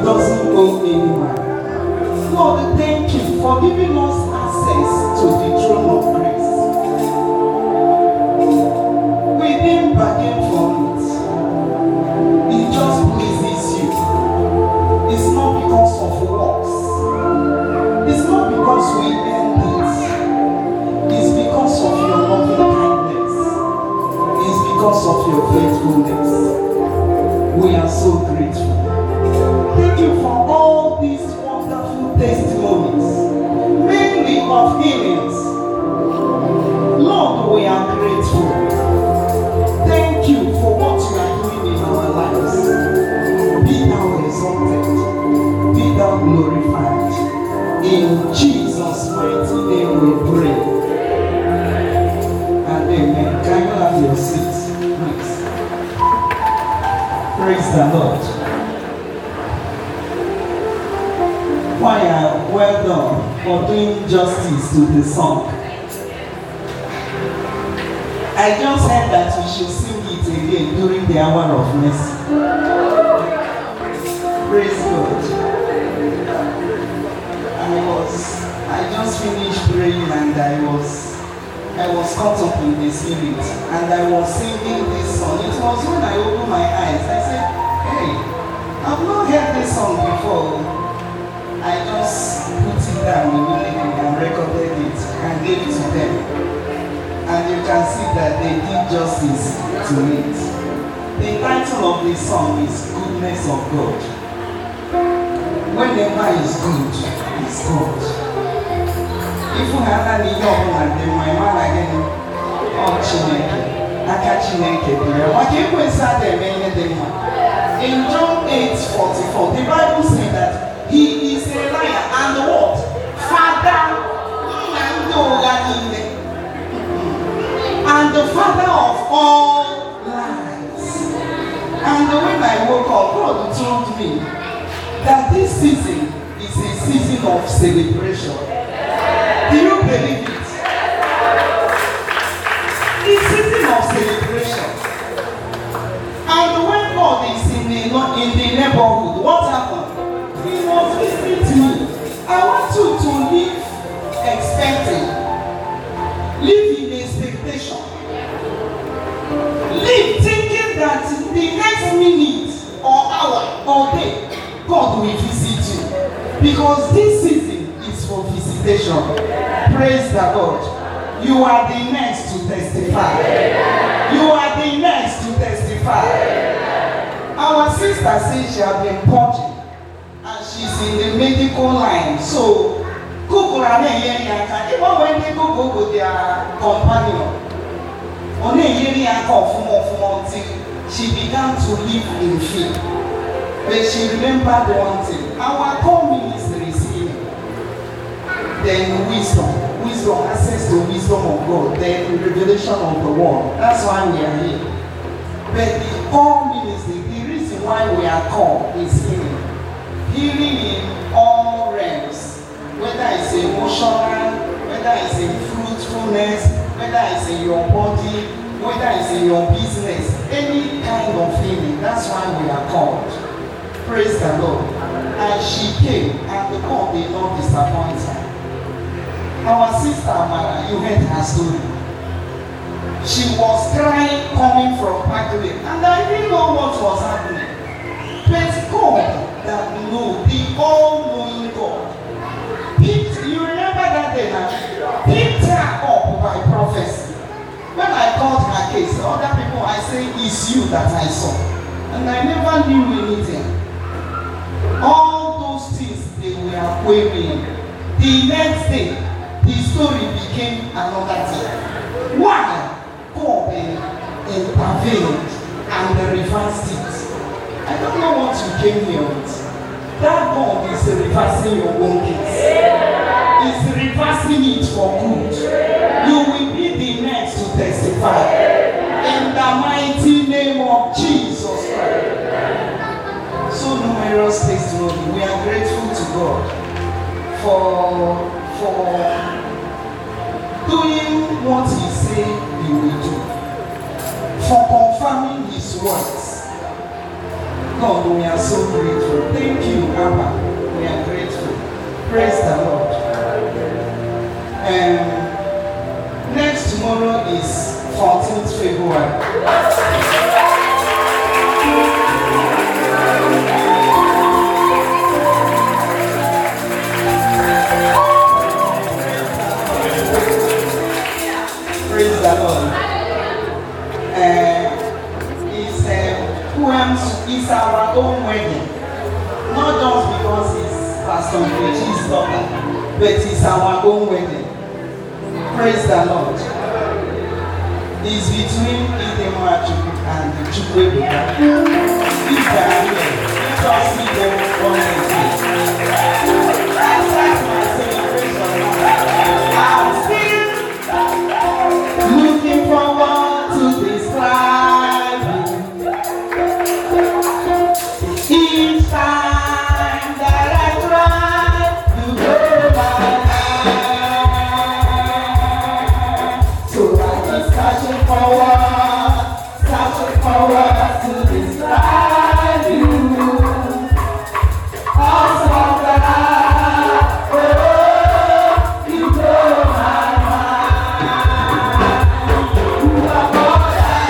doesn't owe any man. Lord, thank you for giving us access to the throne of grace. We didn't bargain for it. It just pleases you. It's not because of works. It's not because we earned it. It's because of your loving kindness. It's because of your faithfulness. We are so grateful. Thank you for all these wonderful testimonies, mainly of healings. Lord, we are grateful. Thank you for what you are doing in our lives. Be thou exalted, be thou glorified. In Jesus' mighty name we pray. And amen. Can you have your seats, please? Praise the Lord. Choir, well done for doing justice to the song. I just heard that we should sing it again during the hour of mercy. Praise God. I just finished praying and I was caught up in the spirit and I was singing this song. It was when I opened my eyes. I said, hey, I've not heard this song before. I just put it down immediately and recorded it and gave it to them. And you can see that they did justice to it. The title of the song is Goodness of God. Whenever is good, it's God. If you have any young and then my man again, oh Chineke, Chineke, what you will say them in John 8:44, the Bible says that he is a liar and what? Father and the father of all lies. And when I woke up, God told me that this season is a season of celebration. Do you believe it? It's a season of celebration. And when God is in the neighborhood, what happened? He was listening to me. I want you to live expecting. Live in expectation. Live thinking that the next minute or hour or day, God will visit you. Because this season is for visitation. Praise the Lord. You are the next to testify. You are the next to testify. Our sister says she has been purging. She's in the medical line, so Google and even when they go with their companion, she began to live in fear. But she remembered one thing: our core ministry is healing. Then wisdom, access to wisdom of God, then revelation of the word. That's why we are here. But the core ministry, the reason why we are called is healing. Healing in all realms, whether it's emotional, whether it's in fruitfulness, whether it's in your body, whether it's in your business, any kind of healing. That's why we are called. Praise the Lord. And she came, and the God did not disappoint her. Our sister Amara, you heard her story. She was crying coming from Pakistan, and I didn't know what was happening. But God, that know, the all-knowing God, you remember that day now? Picked her up by prophecy. When I called her case, other people I say, it's you that I saw. And I never knew anything. All those things they were querying. The next day, the story became another thing. Why? God intervened and reversed it. I don't know what you came here with. That God is reversing your own case. He's reversing it for good. You will be the next to testify. In the mighty name of Jesus Christ. So numerous testimony. We are grateful to God for doing what He said He will do. For confirming His words. God, we are so grateful. Thank you, Abba. We are grateful. Praise the Lord. Next tomorrow is 14th February. Praise the Lord. It's our own wedding. Not just because it's Pastor Nkechi's daughter, but it's our own wedding. Praise the Lord. It's between Idemo Achukwu and Chukwuebuka. If they are here, let us see them on the day. That's my celebration. I'm still looking forward to this life. Each time that I try to go my life, so I keep searching forward to this life. Awesome God, oh, you blow my mind. You are more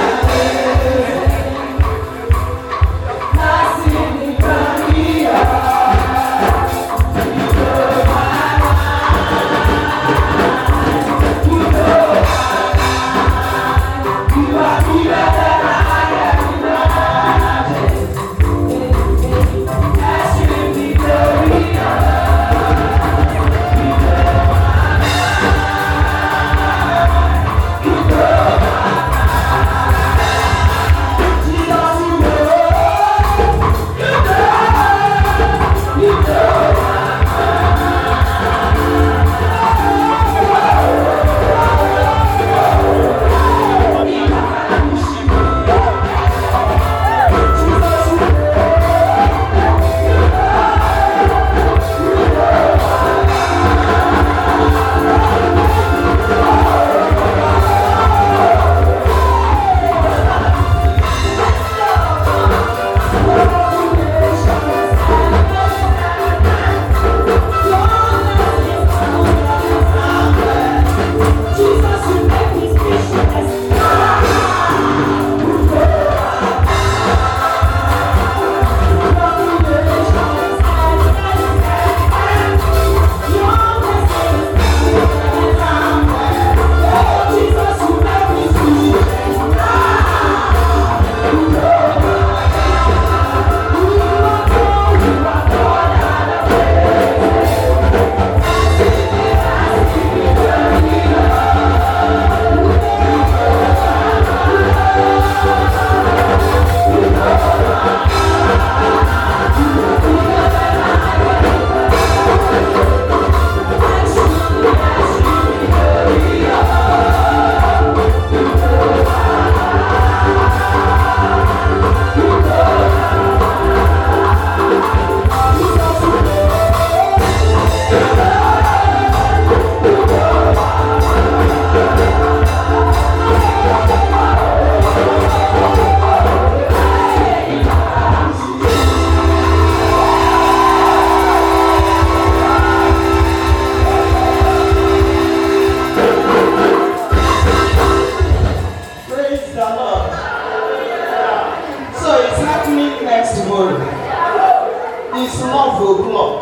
It's 12 o'clock.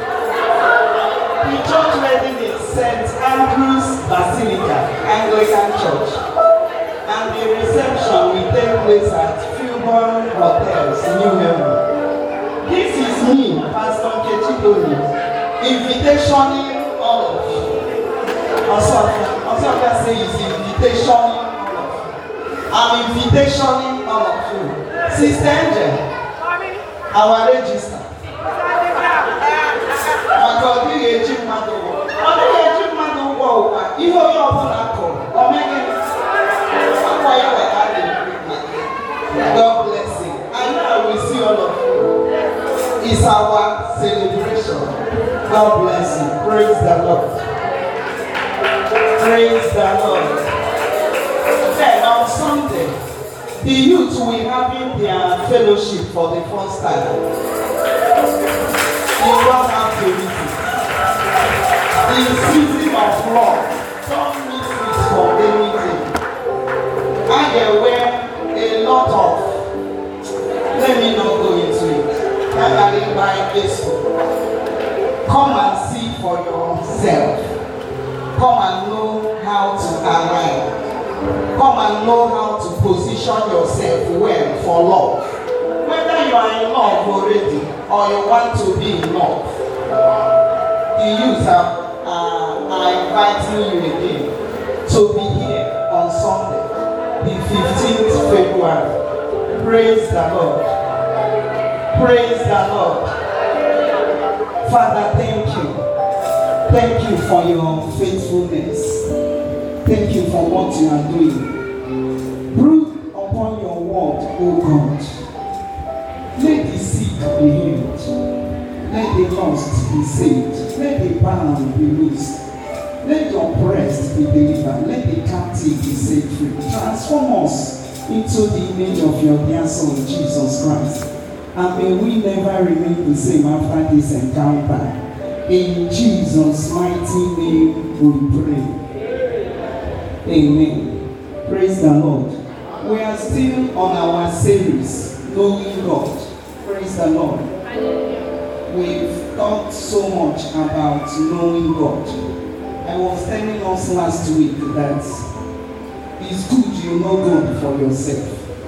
The church wedding is St. Andrew's Basilica, Anglican Church. And the reception will take place at Filburn Hotels, New Haven. This is me, Pastor Nkechi Doni, invitationing all of you. Also, I say is invitationing all of you. I'm invitationing all of you. Sister Angel, our register. Maka ọ dịghị eji mmadụ ụgwọ ụwa ihe onye ọbụla kụrụ ọ meghị akwa ya weta dị. God bless you. And now we see all of you. It's our celebration. God bless you. Praise the Lord. Praise the Lord. Then on Sunday, The youth will having their fellowship for the first time. You don't have to meet it. The season of love, don't miss it for anything. And there were a lot of, let me not go into it. Gathering by Facebook. Come and see for yourself. Come and know how to align. Come and know how to position yourself well for love. Whether you are in love already or you want to be in love, the youth are inviting you again to be here on Sunday, the 15th February. Praise the Lord. Praise the Lord. Father, thank you. Thank you for your faithfulness. Thank you for what you are doing. Brood upon your word, O God. Let the sick be healed. Let the lost be saved. Let the bound be loosed. Let the oppressed be delivered. Let the captive be set free. Transform us into the image of your dear Son, Jesus Christ. And may we never remain the same after this encounter. In Jesus' mighty name we pray. Amen. Praise the Lord. We are still on our series, Knowing God. Praise the Lord. We've talked so much about knowing God. I was telling us last week that it's good you know God for yourself.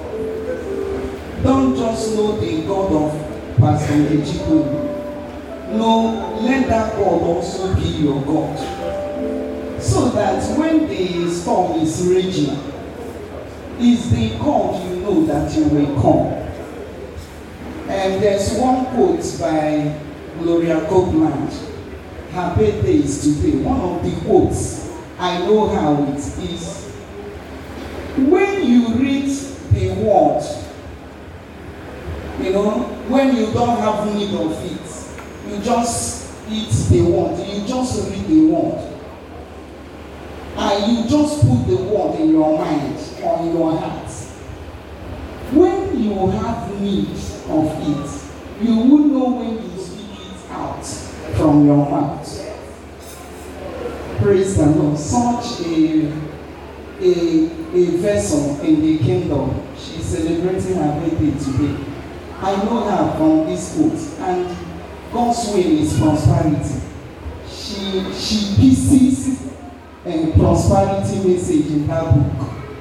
Don't just know the God of Pastor Nkechiku. No, let that God also be your God. So that when the storm is raging, is the God you know that you will come. And there's one quote by Gloria Copeland. Her birthday is today. One of the quotes, I know how it is. When you read the word, when you don't have need of it, you just eat the word. You just read the word. And you just put the word in your mind or in your heart. When you have need of it, you will know when you speak it out from your mouth. Praise the Lord. Such a vessel in the kingdom. She's celebrating her birthday today. I know her from this quote, and God's will is prosperity. She pieces a prosperity message in her book.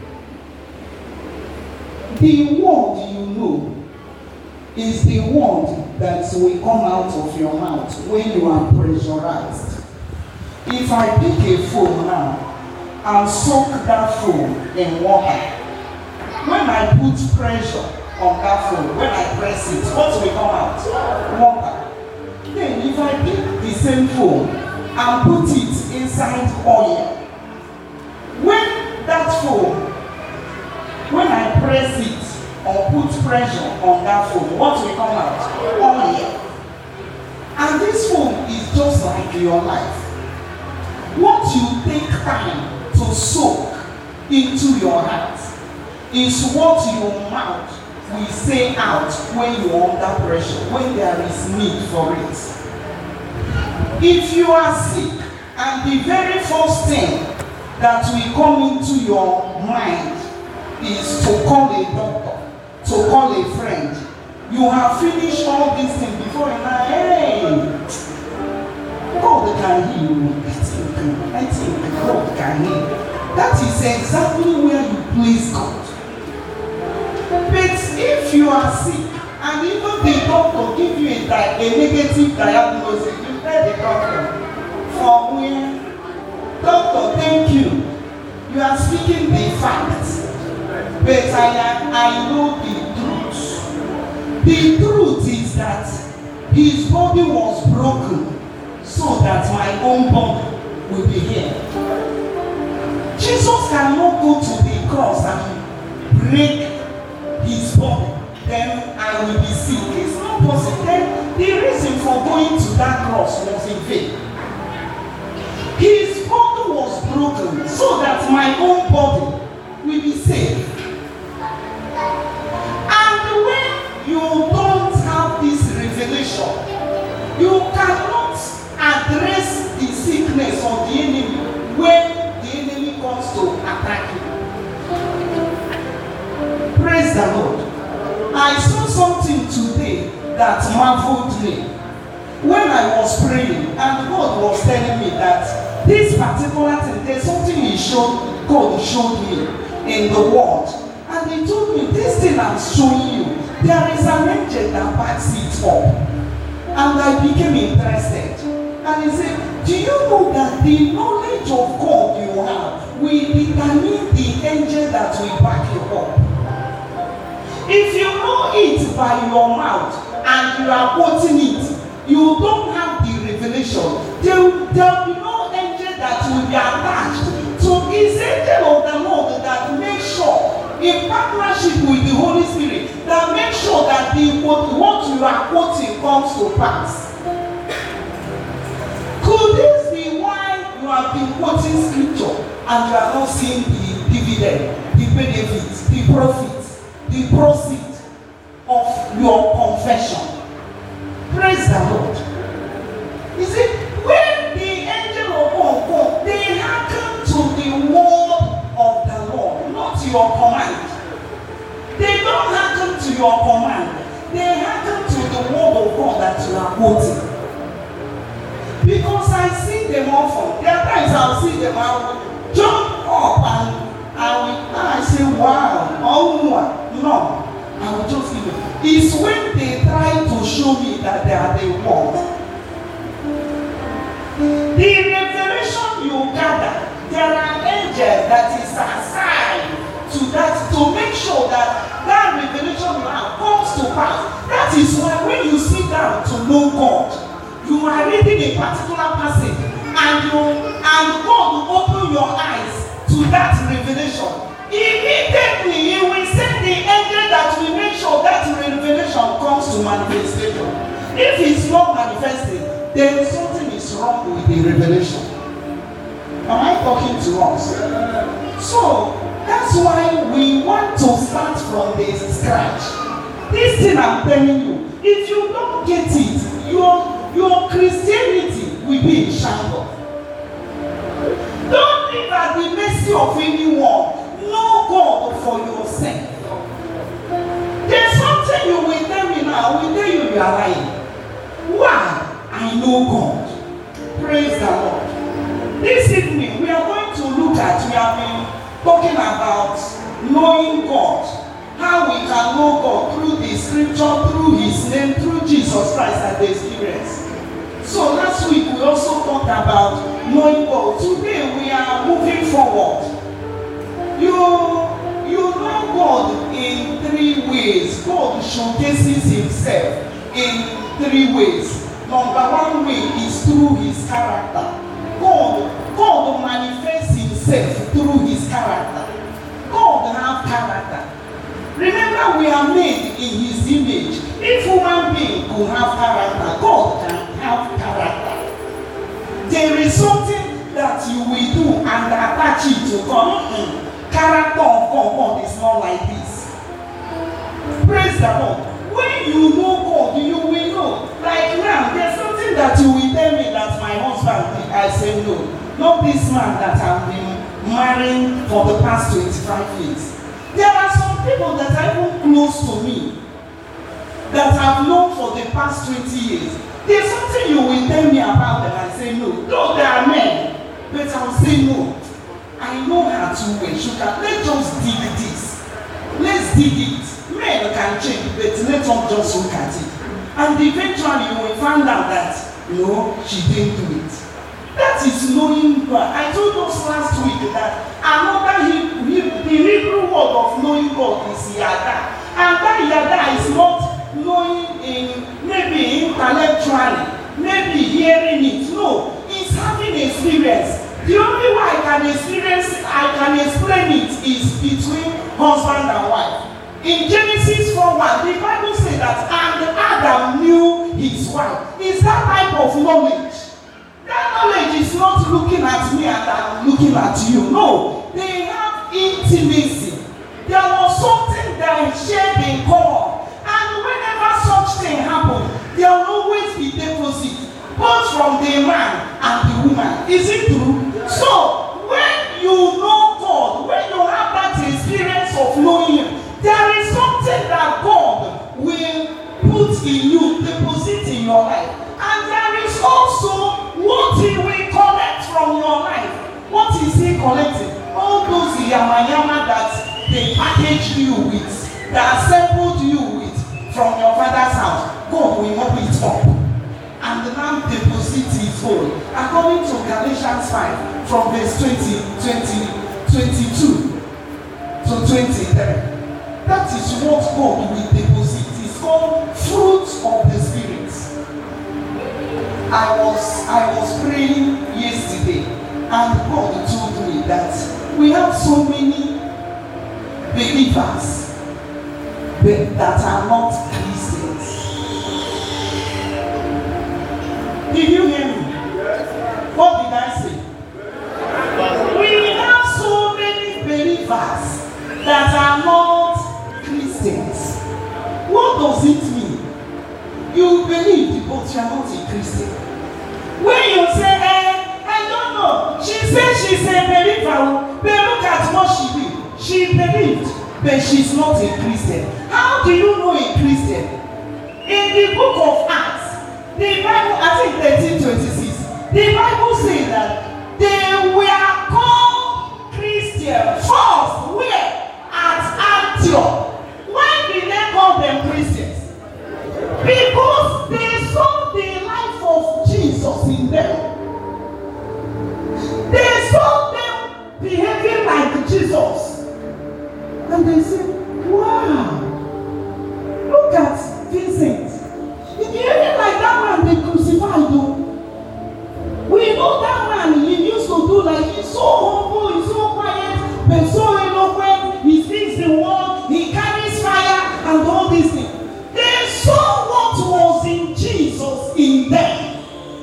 The word you know is the word that will come out of your mouth when you are pressurized. If I pick a phone now and soak that phone in water, when I put pressure on that phone, when I press it, what will come out? Water. Then if I pick the same phone and put it inside oil, when that phone, when I press it or put pressure on that phone, what will come out? Oil. And this phone is just like your life. What you take time to soak into your heart is what your mouth will say out when you are under pressure, when there is need for it. If you are sick, and the very first thing that will come into your mind is to call a doctor, to call a friend. You have finished all these things before you know, hey, God can heal you. I think God can heal. That is exactly where you place God. But if you are sick, and even the doctor give you a negative diagnosis, you tell the doctor, for where, doctor, thank you. You are speaking the facts. But I know the truth. The truth is that his body was broken so that my own body will be healed. Jesus cannot go to the cross and break his body, then I will be sick. It's not possible. Then the reason for going to that cross was in vain. His body was broken so that my own body will be saved. that marveled me. When I was praying, and God was telling me that this particular thing, there's something God showed me in the word. And he told me, this thing I'm showing you, there is an angel that backs it up. And I became interested. And he said, do you know that the knowledge of God you have will determine the angel that will back you up? If you know it by your mouth and you are quoting it, you don't have the revelation. There will be no angel that will be attached to his angel of the Lord that makes sure, in partnership with the Holy Spirit, that makes sure that what you are quoting comes to pass. Could this be why you have been quoting scripture and you are not seeing the dividend, the benefits, the profits, the proceeds of your confession? Praise the Lord. You see, when the angel of God, they hearken to the word of the Lord, not your command. They don't hearken to your command. They hearken to the word of God that you are quoting. Because I see them often. There are times I'll see them, I'll jump up and I say, wow, oh no. I will just give it. It's when they try to show me that they are the one. The revelation you gather, there are angels that is assigned to that to make sure that that revelation you have comes to pass. That is why when you sit down to know God, you are reading a particular passage and God will open your eyes to that revelation. Immediately he will send the angel that will make sure that revelation comes to manifestation. If it's not manifesting, then something is wrong with the revelation. Am I talking to us? So that's why we want to start from the scratch. This thing I'm telling you, if you don't get it, your Christianity will be in shambles. Don't live at the mercy of anyone. Know God for yourself. There's something you will tell me now, I will tell you you are lying. Why? I know God. Praise the Lord. This evening we are going to look at, we have been talking about knowing God. How we can know God through the scripture, through his name, through Jesus Christ and the experience. So last week we also talked about knowing God. Today we are moving forward. You know God in three ways. God showcases himself in three ways. Number one way is through his character. God manifests himself through his character. God has character. Remember, we are made in his image. If human being could have character, God can have character. There is something that you will do and attach it to God. Character of God is not like this. Praise the Lord. When you know God, you will know. Like now, there's something that you will tell me that my husband did. I say no. Not this man that I've been marrying for the past 25 years. There are some people that are even close to me that I've known for the past 20 years. There's something you will tell me about them. I say no. No, there are men. But I'll say no. I know how to wait. Let's just dig this. Let's dig it. Men can change, but let's not just look at it. And eventually you will find out that, no, she didn't do it. That is knowing God. I told us last week that the Hebrew word of knowing God is yada. And that yada is not knowing maybe intellectually, maybe hearing it. No, it's having experience. The only way I can explain it is between husband and wife. In Genesis 4:1, the Bible says that and Adam knew his wife. Is that type of knowledge? That knowledge is not looking at me and I'm looking at you. No, they have intimacy. There was something that shared in common. And whenever such thing happens, there will always be deposit, both from the man and the woman. Is it true? So, when you know God, when you have that experience of knowing him, there is something that God will put in you deposit in your life. And there is also what he will collect from your life. What is he collecting? All those yama that they packaged you with, that assembled you with from your father's house. God will open it up and now deposit his own. According to Galatians 5 from verse 22 to 23. That is what God will deposit. It's called fruit of the Spirit. I was praying yesterday and God told me that we have so many believers that are not Christians. Did you hear me? What did I say? We have so many believers that are not Christians. What does it mean? You believe, but you are not a Christian. When you say, I don't know, she said she's a believer, but look at what she did. She believed, but she's not a Christian. How do you know a Christian? In the book of Acts, the Bible, I think 13:26, the Bible says that they were called Christians first. Where? At Antioch. Why did they call them Christians? Because they saw the life of Jesus in them. They saw them behaving like Jesus. And they said, wow, look at Vincent. He's behaving like that man they crucified though. We know that man, he used to do like, he's so humble, he's so quiet, but so eloquent, he speaks the word, he carries fire and all these things. They saw what was in Jesus in them.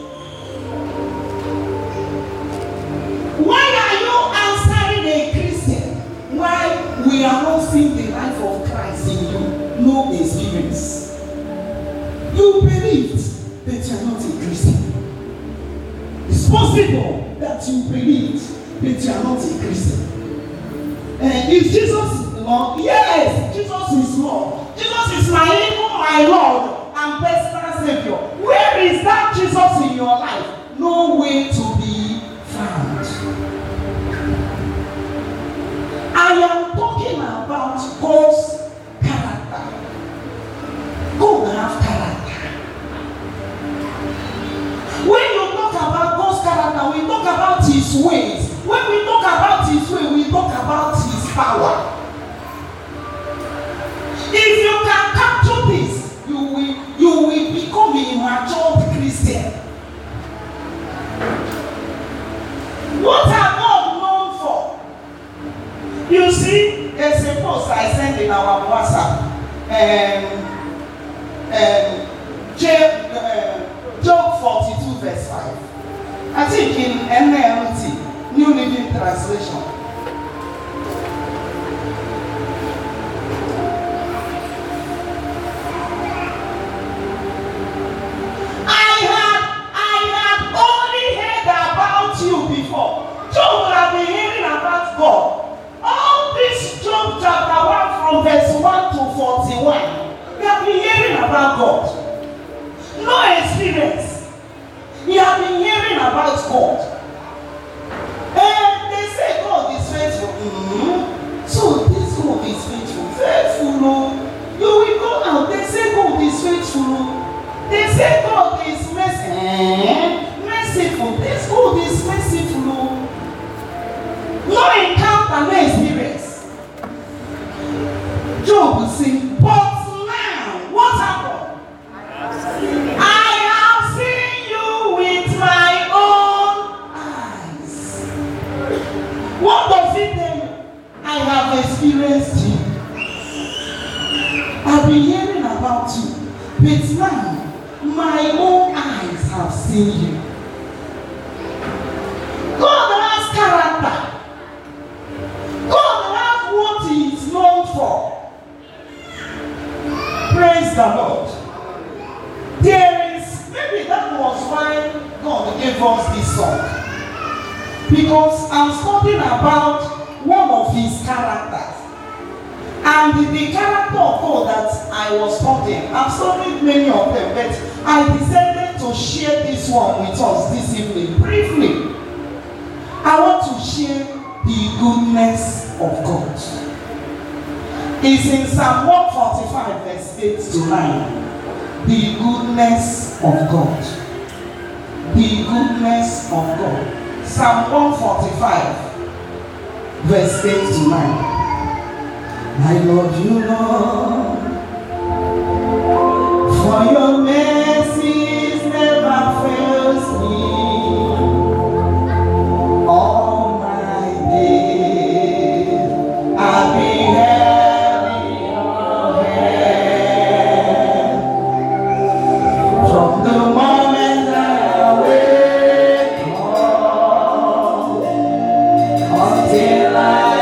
Why are you answering a Christian? Why we are not seeing the life of Christ in you? No experience. You believed, but you are not a Christian. It's possible that you believed, but you are not a Christian. Is Jesus Lord? Yes, Jesus is Lord. Jesus is my Lord and personal Savior. Where is that Jesus in your life? No way to be found. I am talking about God's character. God have character. When you talk about God's character, we talk about his ways. When we talk about his way, we talk about his power. If you can capture this, you will become a mature Christian. What are God known for? You see, there's a post I sent in our WhatsApp. Job 42 verse 5. I think in NLT, New Living Translation. Job have been hearing about God. All this Job chapter 1 from verse 1 to 41. We have been hearing about God. No experience. We have been hearing about God. And they say God is faithful. So this God is faithful. Faithful, no. You will go out. They say God is faithful. They say God is merciful. This God is merciful. No encounter, no experience. Job will say, but now, what happened? I have seen you with my own eyes. What does it mean? I have experienced you. I've been hearing about you, but now my own eyes have seen you. God has character. God has what he is known for. Praise the Lord. There is, maybe that was why God gave us this song. Because I'm talking about one of his characters. And the character of God that I was studying, I've studied many of them, but I decided to share this one with us this evening briefly. I want to share the goodness of God. It's in Psalm 145 verse 8 to 9. The goodness of God. The goodness of God. Psalm 145 verse 8 to 9. I love you, Lord, for your mercies never fails me. All my days I've been held in your hand. From the moment I wake up until I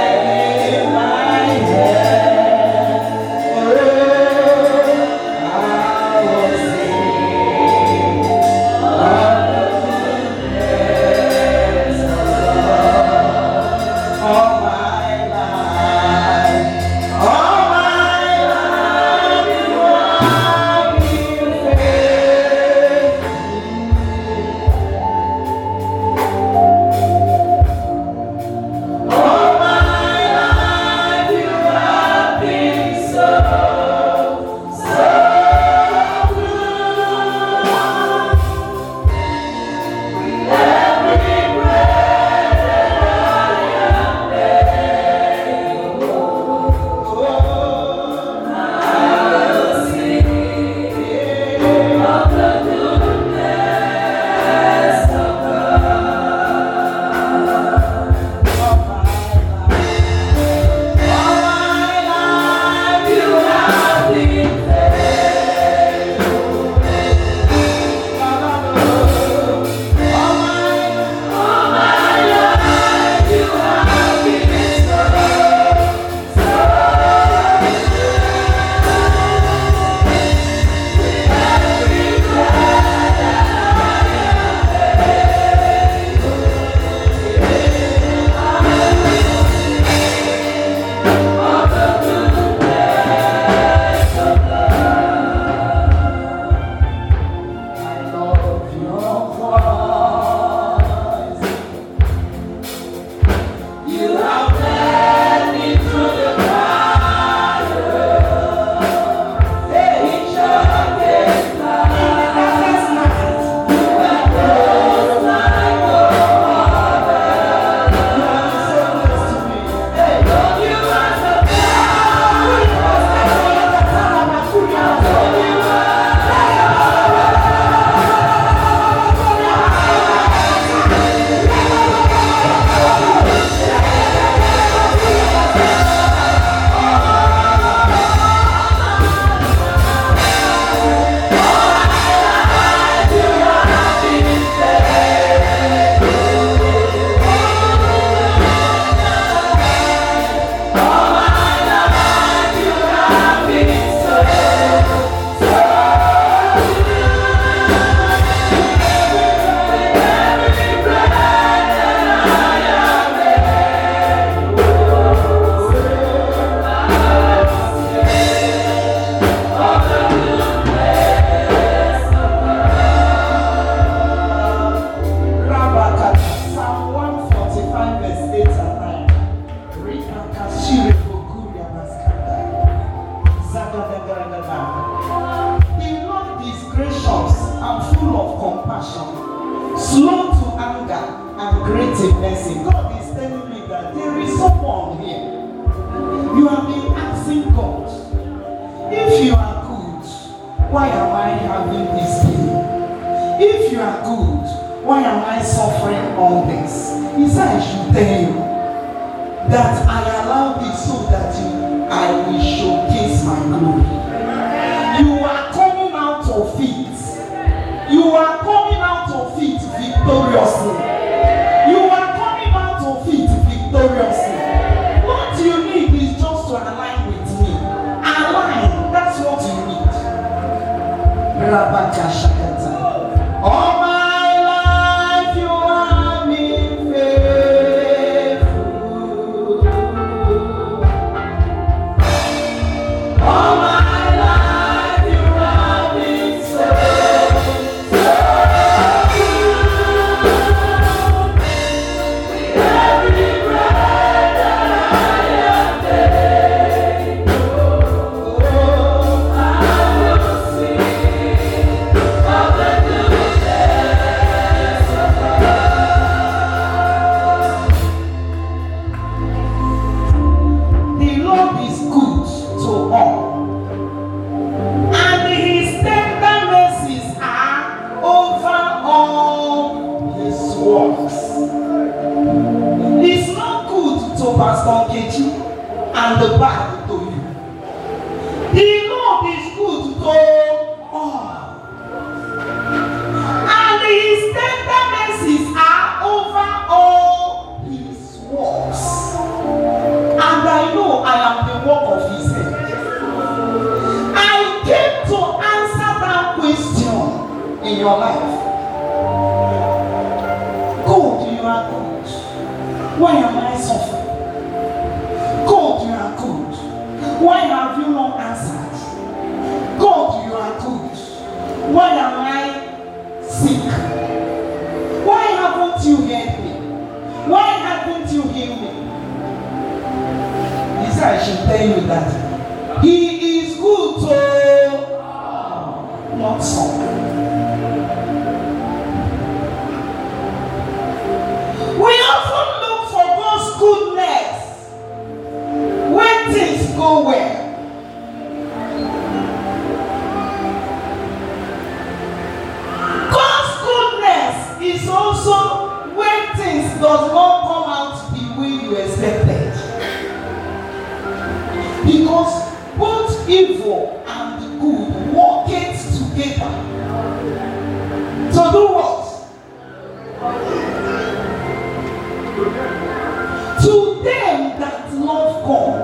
slow to anger and great in mercy. God is telling me that there is someone here. You have been asking God, if you are good, why am I having this pain? If you are good, why am I suffering all this? He said I should tell you that I allowed it so that I will showcase my glory. You are coming out of it. You are coming out of it victoriously. You are coming out of it victoriously. What you need is just to align with me. Align. That's what you need. Rabaka Shakata. All my life you have been faithful. in your life. God, you are good. Why am I suffering? God, you are good. Why have you not answered? God, you are good. Why am I sick? Why haven't you heard me? Why haven't you healed me? He said, I should tell you that He is good to not some. We often look for God's goodness when things go well. God's goodness is also when things does not come out the way you expected. Because both evil and good work together to do what? To them that love God.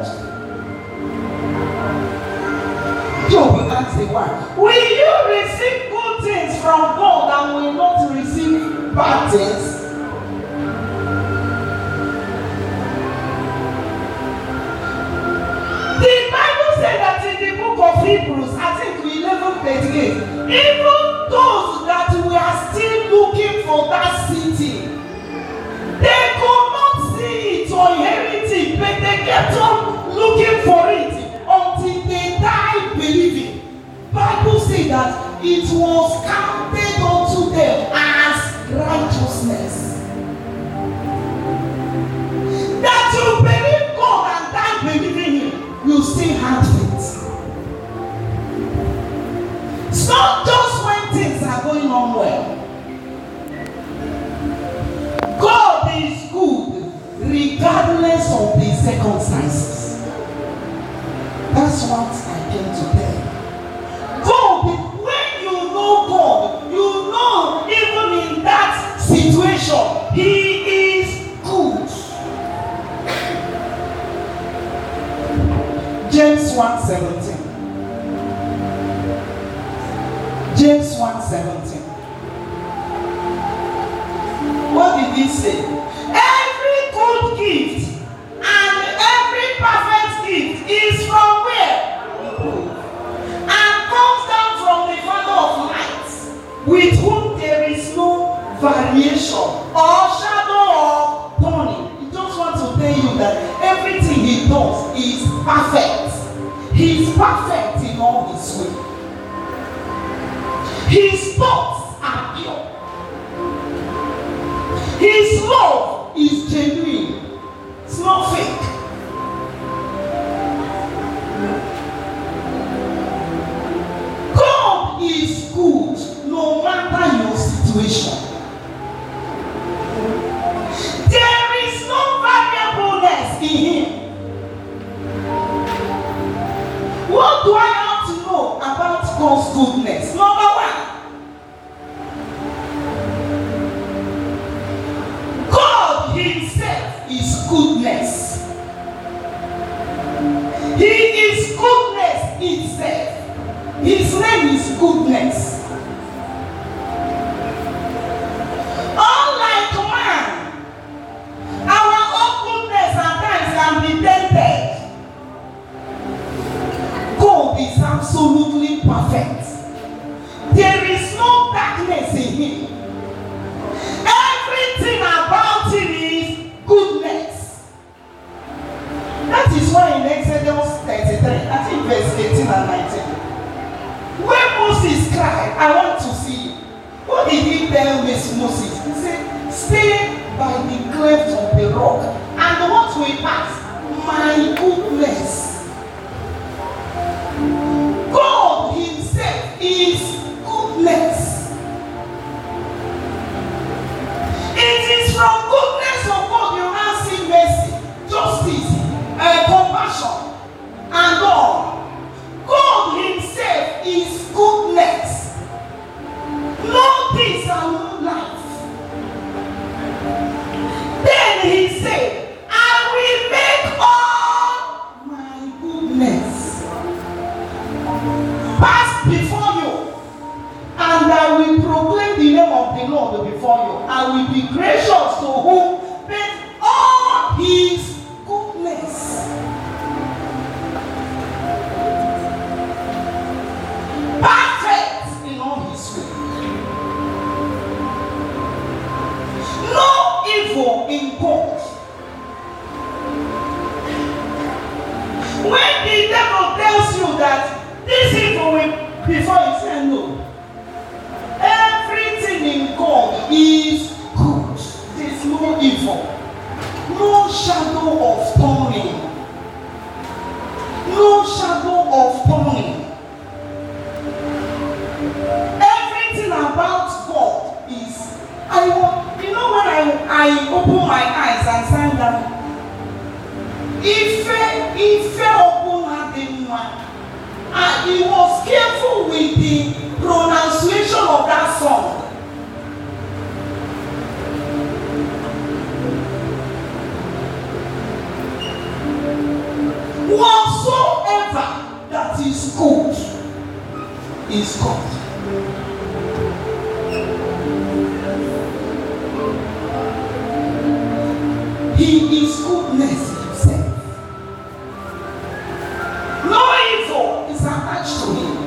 Job asked the wife, will you receive good things from God and will not receive bad things? The Bible said that in the book of Hebrews, I think 11:38, even those that were still looking for that city, they could not see it or inherit it, but they kept on looking for it until they died believing. Bible says that it was counted unto them as righteousness. That you believe God and die believing Him, you still have faith. It's not just when things are going on well. God is good regardless of the circumstances. That's what I came to tell you. God, when you know God, you know even in that situation, He is good. James 1:17. James 1:17. What did he say? Every good gift and every perfect gift is from where? And comes down from the Father of lights, with whom there is no variation or shadow of turning. He just wants to tell you that everything He does is perfect. He's perfect in all His ways. His thoughts are pure. His love is genuine. It's not fake. God is good no matter your situation. There is no variableness in Him. What do I have to know about God's goodness? Number one, God Himself is goodness. He is goodness itself. His name is goodness. Unlike man, our own goodness at times can be dented. God is absolutely perfect. There is no darkness in Him. Everything about Him is goodness. That is why in Exodus 33, I think verse 18 and 19, when Moses cried, I want to see you. What did he tell Moses? He said, stay by the cleft of the rock, and what will pass? My goodness. God Himself is goodness. It is from goodness of God you now see mercy, justice, compassion, and all. God Himself is goodness. No peace and no life. Then He said, I will make all my goodness pass before you, and I will the Lord before you. I will be gracious to whom but all his goodness. Perfect in all his ways. No evil in God. When the devil tells you that this evil will before you say no. Everything in God is good. There is no evil. No shadow of turning. No shadow of turning. Everything about God is. You know when I open my eyes and stand down. Ife open had in mind. And he was careful with the pronunciation of that song. Whatsoever that is good is God. He is goodness himself. No evil is attached to him.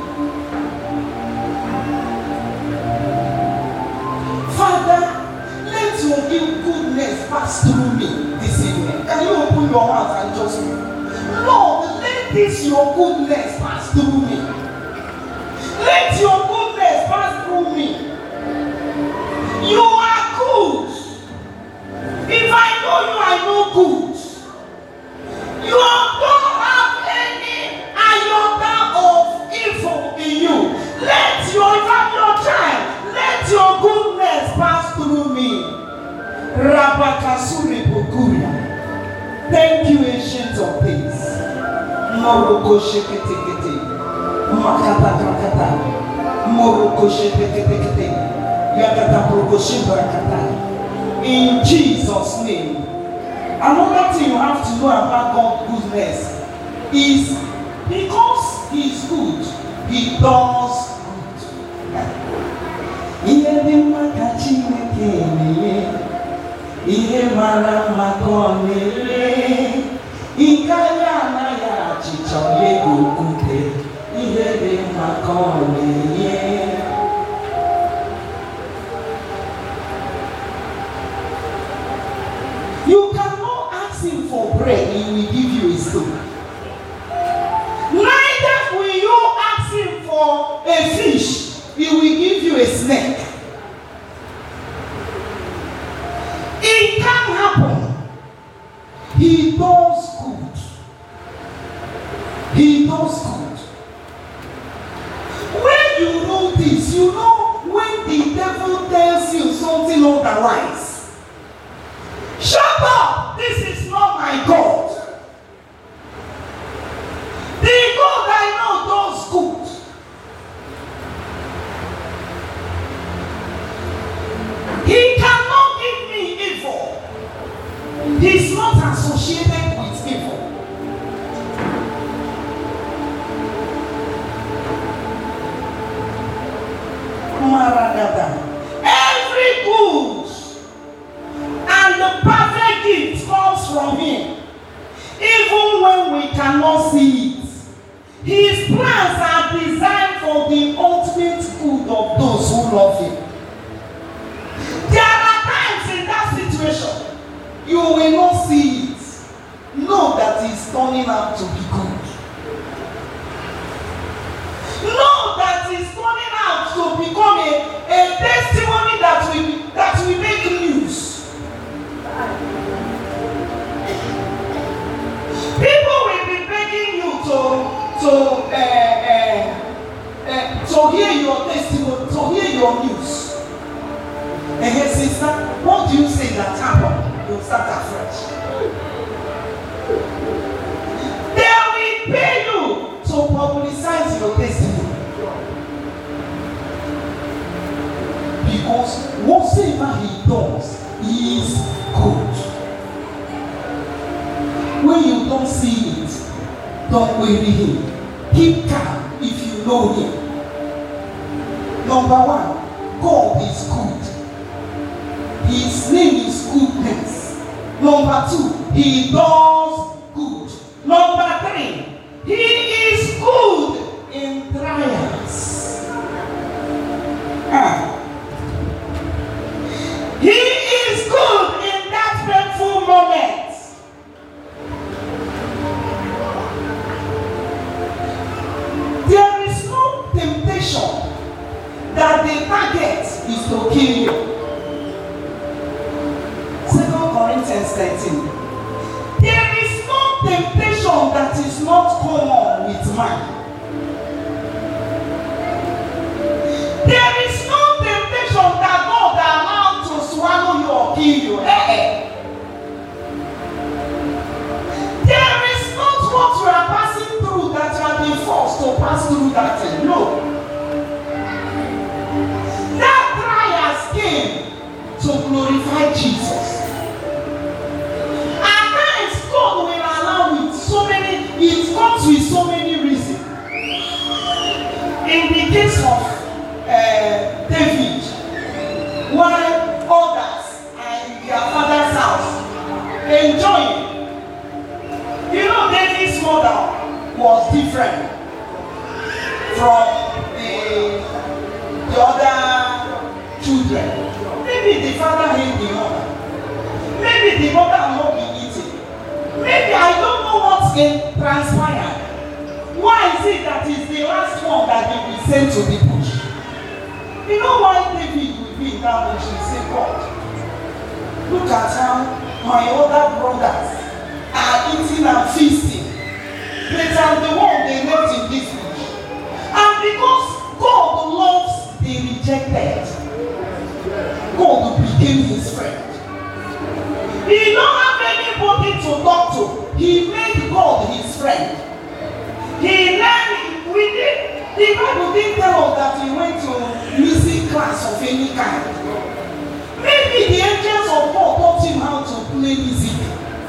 Father, let your goodness pass through me this evening. Can you open your mouth and just Lord, let this your goodness pass through me. Let your goodness pass through me. You are good. If I know you, I know good. You don't have any iota of evil in you. Let your time, let your goodness pass through me. Rabakasuri Bokuria. Thank you, ancient of days. Moroko sheketekete. Makata krakata. Moroko sheketekete. Yakata prokoshimbrakata. In Jesus' name. Another thing you have to know about God's goodness is because He is good, He does good. Ihe mara makone ikayana ya chichonye gokute ihe de makone. You cannot ask him for bread, he will give you a stone. Neither will you ask him for a fish, he will give you a snake. It can happen. He does good. He does good. When you know this, you know when the devil tells you something otherwise. Shut up! This is not my God. The God I know does good. He cannot give me evil. He's not associated with evil. Every good and the perfect gift comes from him, even when we cannot see it. His plans are designed for the ultimate good of those who love him. There are times in that situation you will not see it. Know that it's turning out to be good. Know that it's turning out to become a testimony that will make news. People will be begging you to hear your testimony, to hear your news. And hey sister, what do you say that happened? You'll start afresh. They will pay you to publicize your testimony. Because whatsoever he does is good. When you don't see it, don't worry him. Keep calm if you know him. Number one, God is good. His name is goodness. Number 2, he does good. Number 3, he is good in trials. He is good in that painful moment. There is no temptation that the target is to kill you. 2 Corinthians 13. There is no temptation that is not common with man. There is no temptation that God allowed to swallow you or kill you. There is not what you are passing through that you are being forced to pass through that thing. No. That trials came to glorify Jesus. At times God will allow it comes with so many reasons. In the case of David, while others are in their father's house enjoying. David's mother was different from the other children. Maybe the father hated the mother. Maybe the mother will not be eating. Maybe I don't know what's transpired. Why is it that is the last one that they will send to the bush? You know why David will be in that bush and say, God, look at how my other brothers are eating and feasting. But I'm the one they left in this bush. And because God loves the rejected, God became his friend. He don't have anybody to talk to. He made God his friend. He learned the Bible didn't tell us that he went to music class of any kind. Maybe the angels of God taught him how to play music.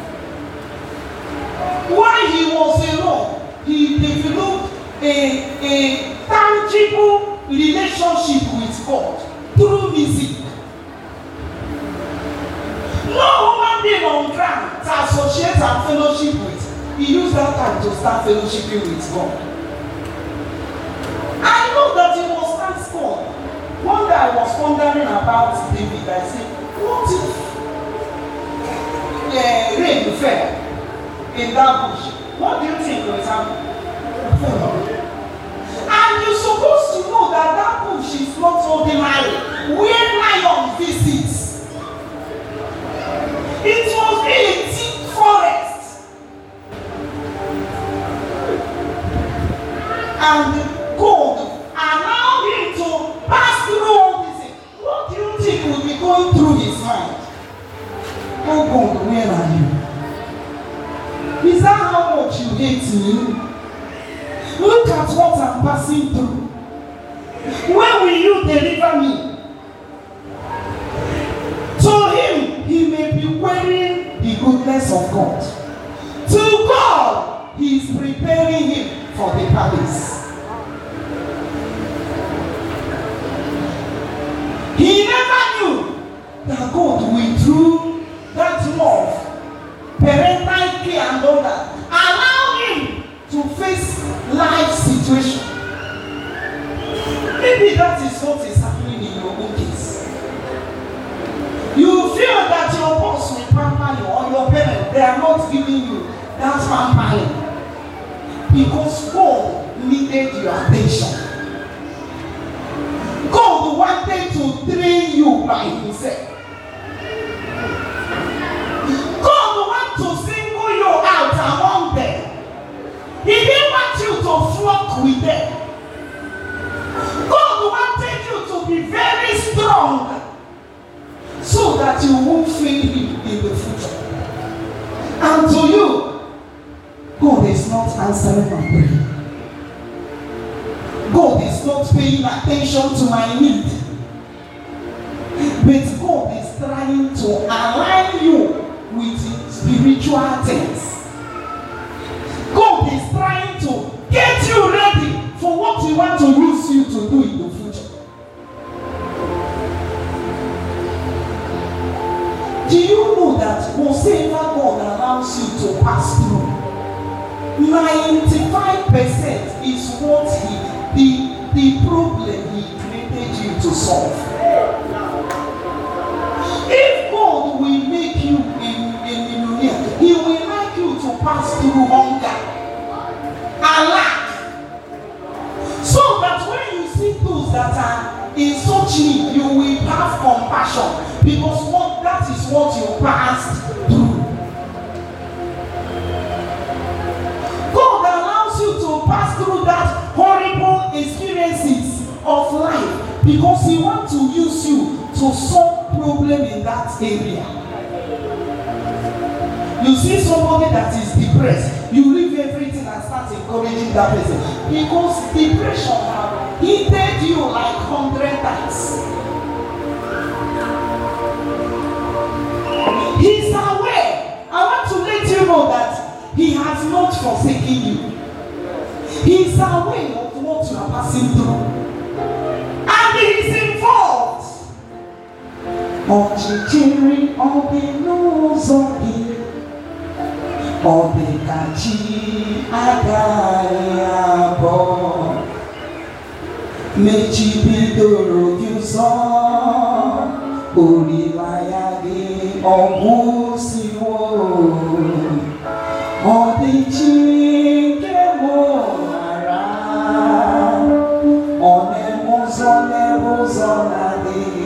While he was alone, he developed a tangible relationship with God through music. No human being on ground to associate and fellowship with. He used that time to start fellowshipping with God. I know that he was transformed. One day I was wondering about David. I said, what if rain fell in that bush? What do you think will happen? And you're supposed to know that that bush is not ordinary. Where lion visits. It was a thick forest. And God allowed him to pass through all this thing. What do you think will be going through his mind? Oh God, where are you? Is that how much you hate me? Look at what I'm passing through. When will you deliver me? To him, he may be wearing the goodness of God. To God, he is preparing him for the palace. He never knew that God withdrew that love, parental care and all that, allow him to face life situation. Maybe that is what is happening in your own case. You feel that your boss will pamper you or your parents, they are not giving you that pampering because God needed your attention. God wanted to train you by himself. God wanted to single you out among them. He didn't want you to flock with them. God wanted you to be very strong so that you won't fail him in the future. And to you, God is not answering my prayer. God is not paying attention to my need. But God is trying to align you with spiritual things. God is trying to get you ready for what He wants to use you to do in the future. Do you know that whatever God allows you to pass through, 95% is what the problem He created you to solve. If God will make you a millionaire, He will like you to pass through hunger and lack, so that when you see those that are in such need, you will have compassion, because that is what you passed through. God allows you to pass through that horrible experiences of life because He wants to use you to solve problem in that area. You see somebody that is depressed, you leave everything and start encouraging that person, because depression has hindered you like 100 times. He's aware. I want to let you know that He has not forsaken you. He's aware of what you are passing through, and He is involved. Ọchịchịrị ọdị n'ụzọ gị, ọ dị ka chi agaghị abụọ, mechibidoro gị ụzọ, olileanya gị ọgwụsiwo, ọ dị chi nke mụghara, ọ na-eme ụzọ n'ebe ụzọ na-adịghị.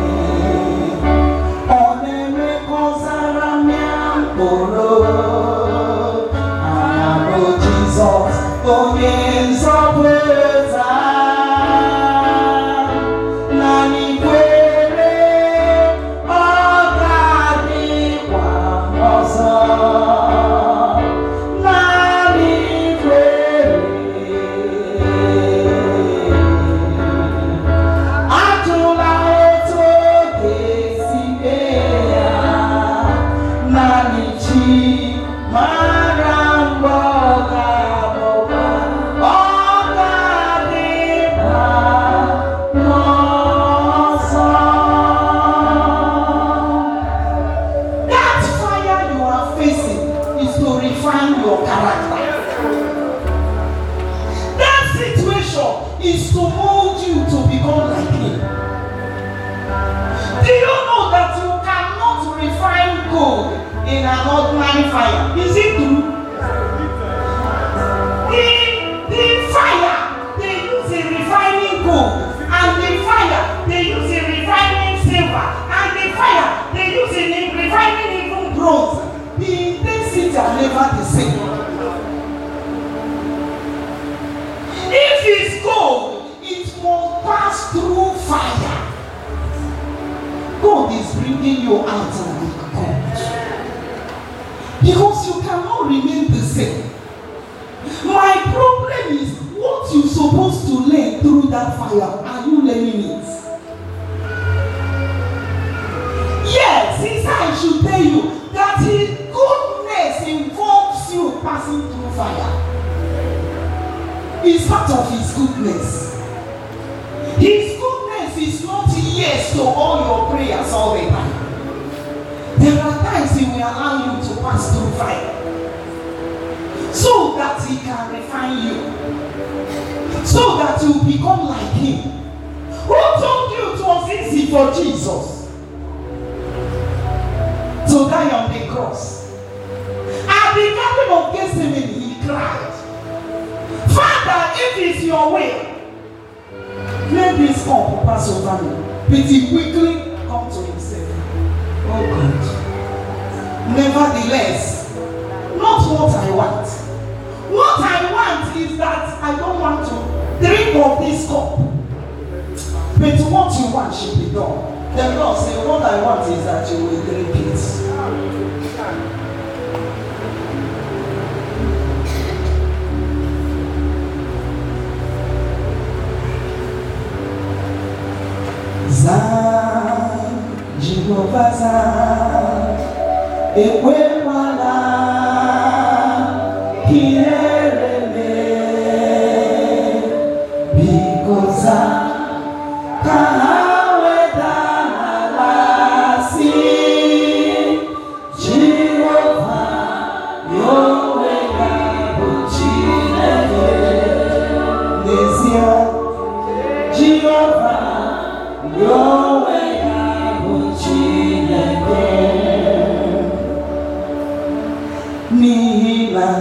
Jesus, onye nzọpụta, naanị kwere, ọ ga-adịkwa ọzọ. Naanị kwere, ajụla otu oge si mee ya, naanị chi mara mgbe ọ ga-abụkwa, ọ ga-adịkwa n'ọzọ. That fire you are facing is to refine your character. That situation is to mold you to become like Him. Do you know that you cannot refine gold in an ordinary fire? Is it true? The fire they use in refining gold, and the fire they use in refining silver, and the fire they use in refining even bronze, the intensity are never the same. If it's gold, it must pass through fire. God is bringing you out like gold, because you cannot remain the same. My problem is, what you're supposed to learn through that fire, are you learning it? Yes, since I should tell you that His goodness involves you passing through fire. It's part of His goodness. His goodness is not yes to all your prayers all the time. There are times He will allow you to pass through fire, so that He can refine you, so that you become like Him. Who told you it was easy for Jesus to die on the cross? At the Garden of Gethsemane, He cried, Father, if it's your will, let this cup pass over me. But He quickly come to Himself. Oh God. Nevertheless, not what I want. What I want is that I don't want to drink of this cup. But what you want should be done. The Lord said, what I want is that you will drink it. Zan, Jehovah Zan, Ekwewala, Kierele, Bikoza, Kahaweda Nalasi.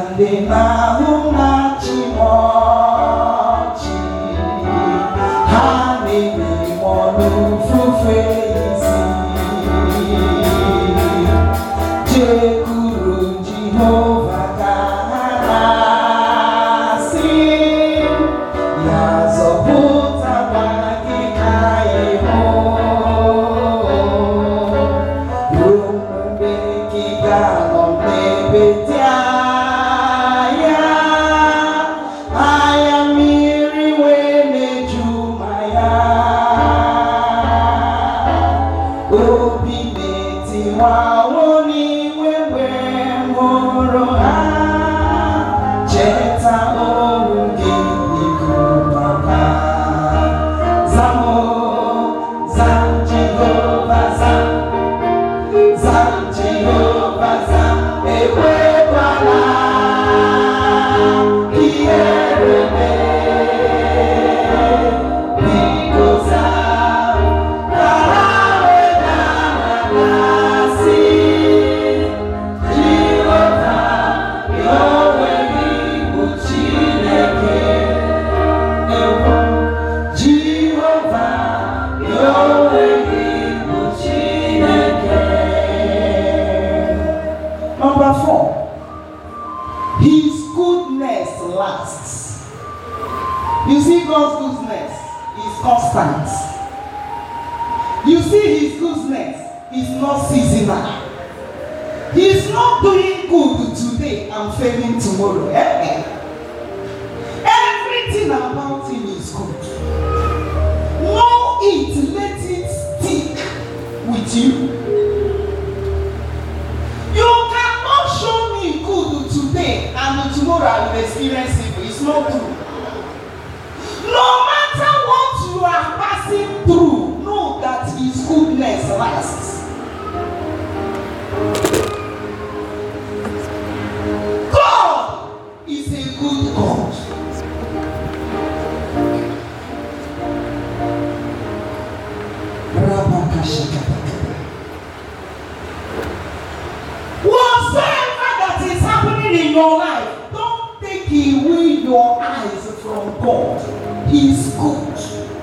Nande na una chimochi Hani ni monu fufeisi Jekuru Jehovah Kanasi Yazoputa baki kaimo Rumbe kigano nebetia You see, his goodness is not seasonal. He's not doing good today and failing tomorrow. Everything about him is good. Know it, let it stick with you. You cannot show me good today and tomorrow I will experience it. It's not true. No matter what you are passing through, know that his goodness lasts. God is a good God. Whatsoever that is happening in your life, don't take away your eyes from God. He is good.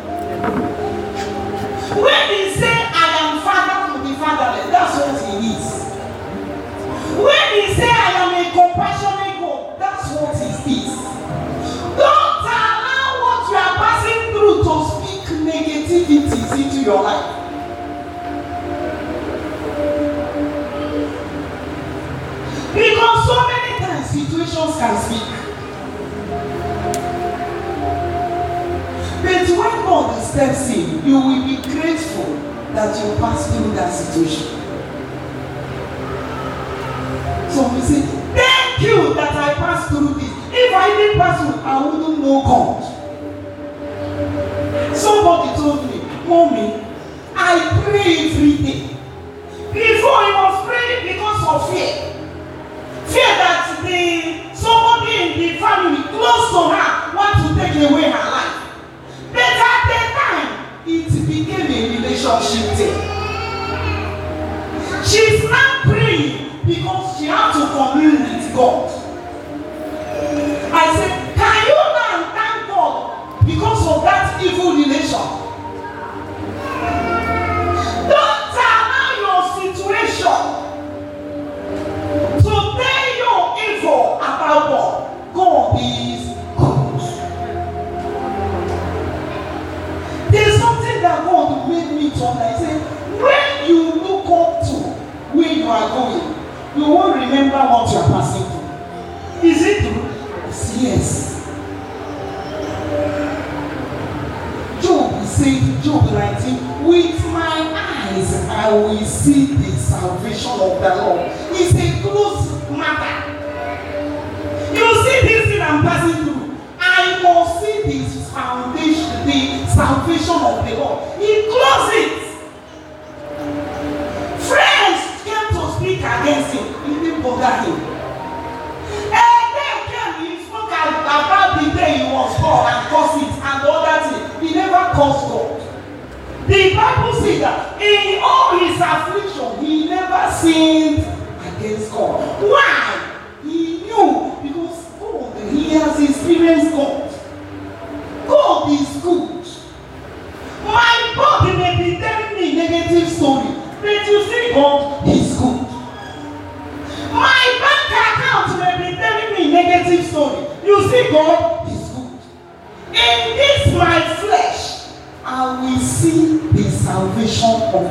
When he say, I am father to the fatherless, that's what he is. When he say, I am a compassionate God, that's what he is. Don't allow what you are passing through to speak negativities into your life. Because so many times situations can speak. But when God steps in, you will be grateful that you passed through that situation. So we say, thank you that I passed through this. If I didn't pass through, I wouldn't know God. Somebody told me, Mommy, I pray every day. Before he was praying because of fear. Fear that somebody in the family close to her want to take away her life. But at the time, it became a relationship thing. She's not praying because she had to commune with God. I said, can you now thank God because of that evil relation? Don't allow your situation to tell you evil about God. God is good. There's something that God made me to understand. When you look up to where you are going, you won't remember what you are passing through. Is it true? Yes. Job said, Job 19, with my eyes I will see the salvation of the Lord. It's a close matter. You see this thing I'm passing through. I must see this foundation, the salvation of the Lord. He closed it. Friends came to speak against him. He didn't bother him. And then came, he spoke about the day he was born and caused it and the other thing. He never caused God. The Bible says that in all his affliction, he never sinned against God. Why? He knew because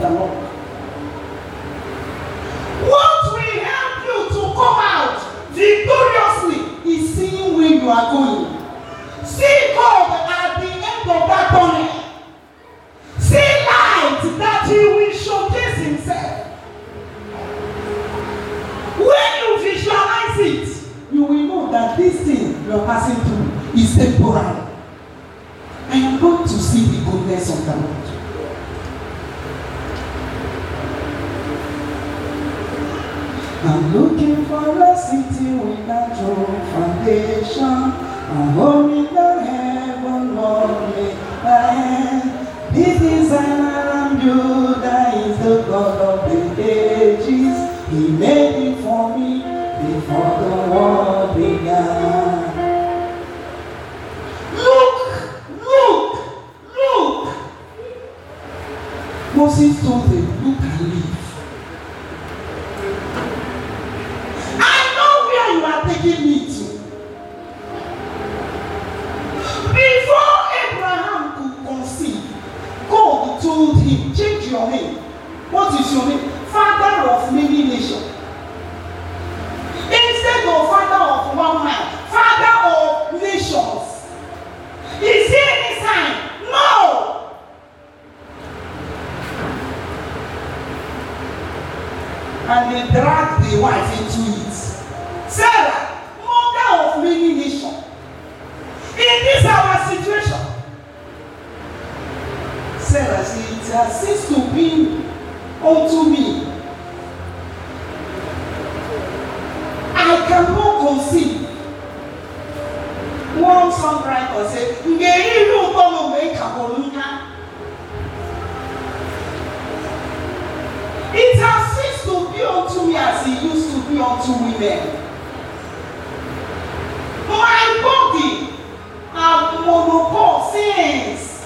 Lord. What will help you to come out victoriously is seeing where you are going. See God at the end of that tunnel. See light that He will showcase Himself. When you visualize it, you will know that this thing you are passing through is temporary. I am going to see the goodness of the Lord. I'm looking for a city with natural foundation. I'm hoping that heaven won't lay my hand. This designer and builder is the God of the ages. He made it for me before the world began. Look! Moses told them, look and live. You are taking me to. Before Abraham could conceive, God told him, change your name. What is your name? Father of many nations. Instead of father of one man, father of nations. Is there any sign? No. And they dragged the wife into it. Sarah, mother of many nations. In this our situation, Sarah said, it has ceased to be unto me. I cannot conceive. One songwriter said, it has ceased to be unto me as it used to be unto women. My body and monopole sins.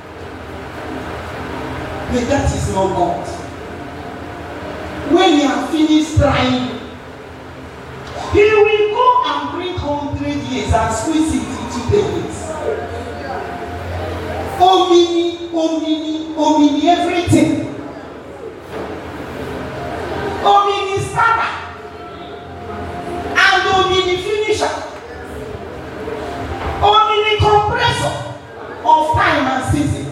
But that is not God. When you are finished trying, He will go and bring 100 years and squeeze it into days. Omini, everything. Omini starter and omini finisher. Omni compressor of time and season.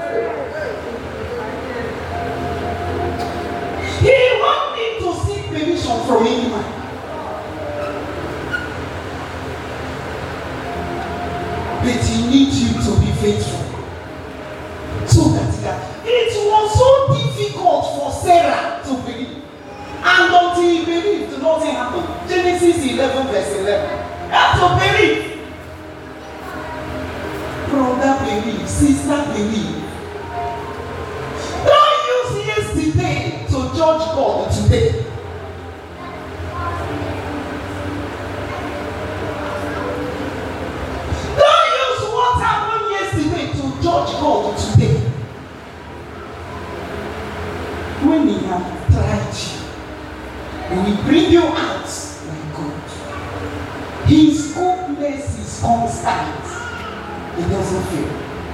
He won't need to seek permission from anyone. But He needs you to be faithful. So that it was so difficult for Sarah to believe. And until he believed, nothing happened. Genesis 11 verse 11. Have to believe. Brother believe, sister believe. Don't use yesterday to judge God today. Don't use what happened yesterday to judge God today. When He has tried you, when He bring you out like God, His goodness is constant. It doesn't fail.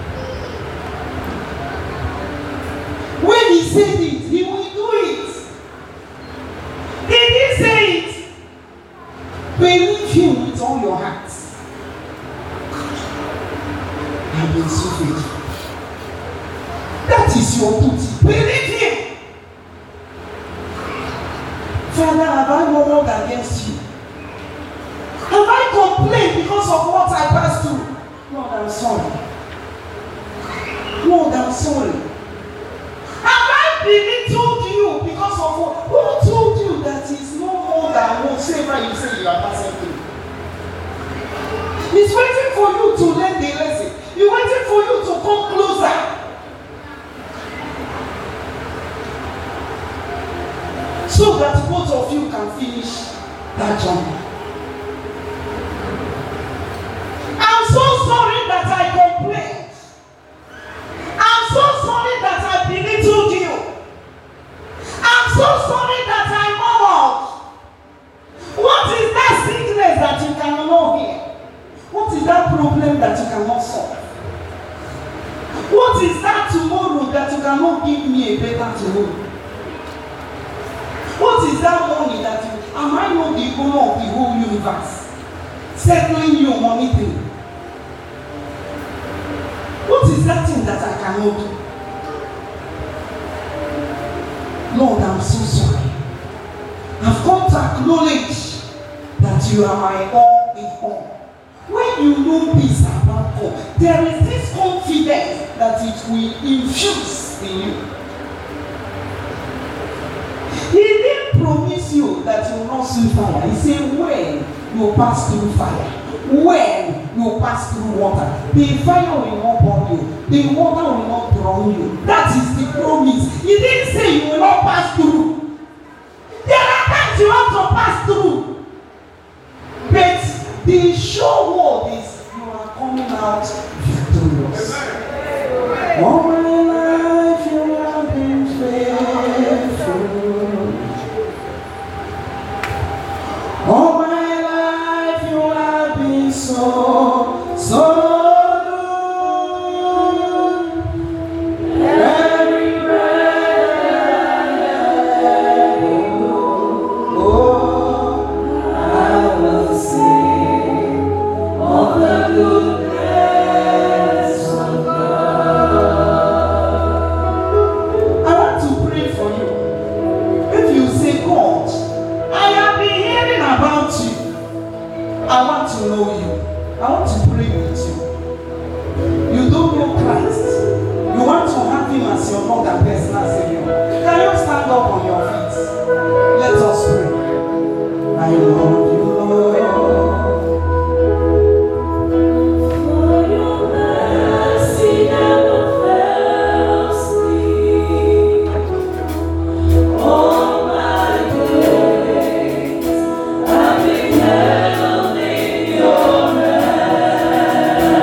When He said it, He will do it. Did He say it? Believe Him with all your heart. I have been so faithful. That is your duty. Believe Him. Father, have I murmured against you? Have I complained because of what I passed through? Lord, I'm sorry. Lord, I'm sorry. Have I belittled you because of what? Who told you that it's no more than whatever you say you are passing through? He's waiting for you to learn the lesson. He's waiting for you to come closer. So that both of you can finish that journey. I'm so sorry that I complained. I'm so sorry that I belittled you. I'm so sorry that I murmured. What is that sickness that you cannot hear? What is that problem that you cannot solve? What is that tomorrow that you cannot give me a better tomorrow? What is that money that you, am I not the owner of the whole universe? Settling your money thing. What is that thing that I cannot do? Lord, I'm so sorry. I've come to acknowledge that you are my all in all. When you know this about God, there is this confidence that it will infuse in you. He didn't promise you that you will not see fire. He said when you pass through fire, when you pass through water, the fire will not burn you, the water will not drown you. That is the promise. He didn't say you will not pass through. There are times you have to pass through. But the sure word is you are coming out victorious. All my life you have been faithful. All my life you have been so good. Every breath I take, oh, I will sing of the goodness of God. I want to pray for you. If you say, God, I have been hearing about you. I want to know you. I want to pray with you. You don't know Christ. You want to have him as your Lord and personal Savior. Can you stand up on your feet? Let us pray. I love you, Lord. For your mercy never fails me. All my days I've been held in your hand.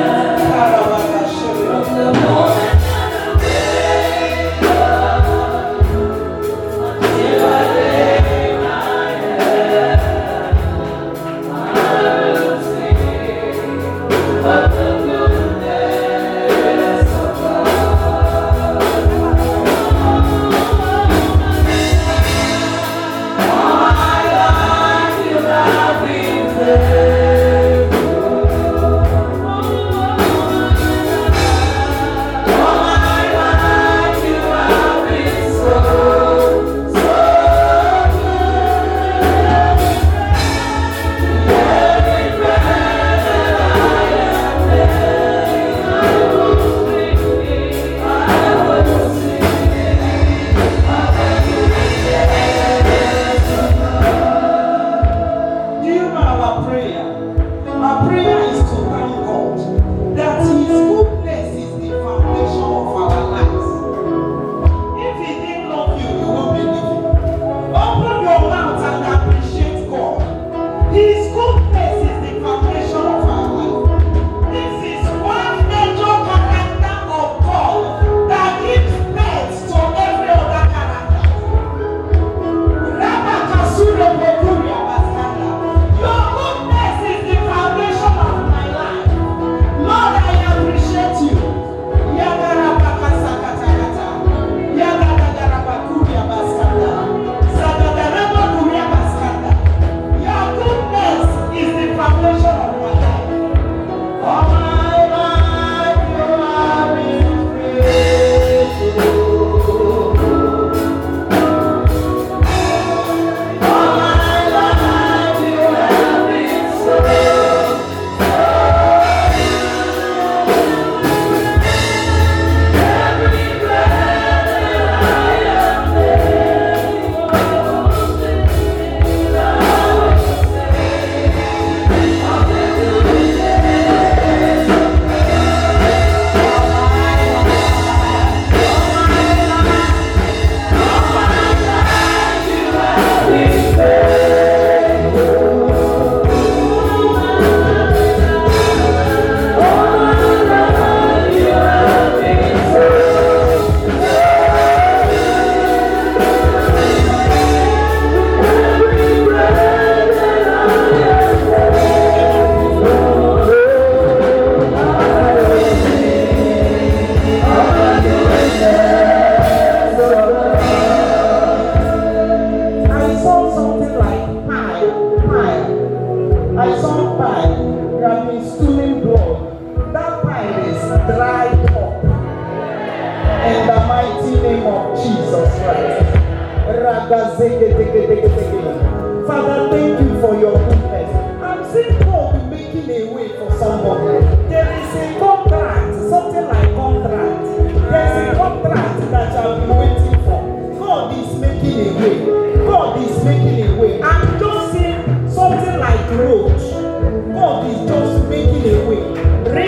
Father, thank you for your goodness. I'm seeing God making a way for someone. There is a contract, something like contract. There's a contract that you have been waiting for. God is making a way. God is making a way. I'm just seeing something like road. God is just making a way.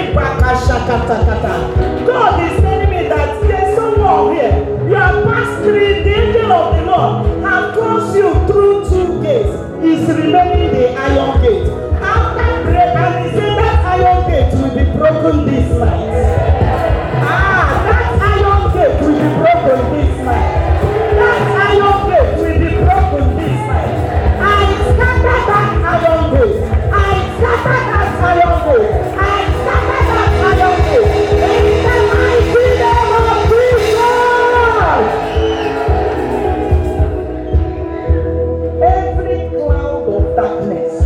God is telling me that there's someone here. You have passed through, the angel of the Lord have crossed you through 2 gates. Is remaining the iron gate. After break, and he said that iron gate will be broken this night. That iron gate will be broken this night. That iron gate will be broken this night. I scatter that iron gate. I scatter that iron gate. I scatter that iron gate. In the mighty name of Jesus. Every cloud of darkness,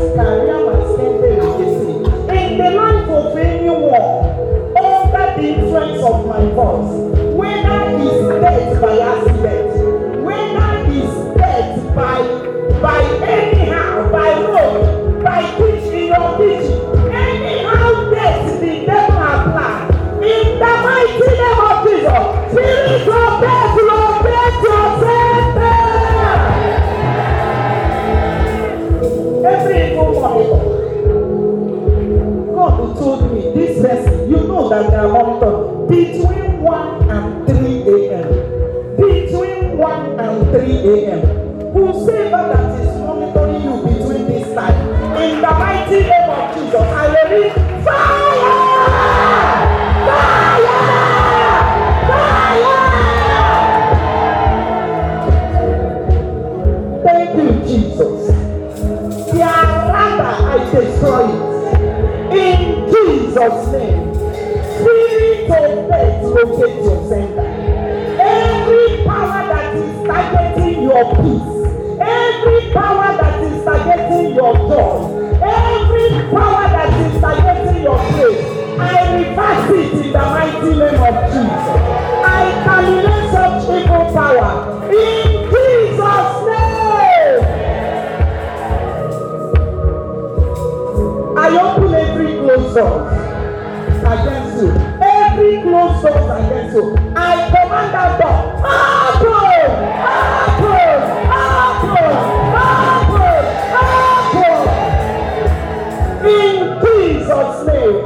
in the life of anyone under the influence of my voice, whether he's dead by accident, whether he's dead by anyhow, by road, by preaching your teaching, anyhow death the devil applied. In the mighty name of Jesus, spirit of death, locate yourself there. Every evil monitor. God told me this person, you know that they are monitored between 1 and 3 a.m. Between 1 and 3 a.m. Whosoever that is monitoring you between this time, in the mighty name of Jesus, I will read fire! Fire! Fire! Thank you, Jesus. I destroy it. In Jesus' name. Spirit of death, locate your center. Every power that is targeting your peace, every power that is targeting your joy, every power that is targeting your faith, I reverse it in the mighty name of Jesus. I terminate such evil power in Jesus' name. I open every closed door against you. Every closed door against you. I command that door. Open! Open! Open! Open! Open! In Jesus' name.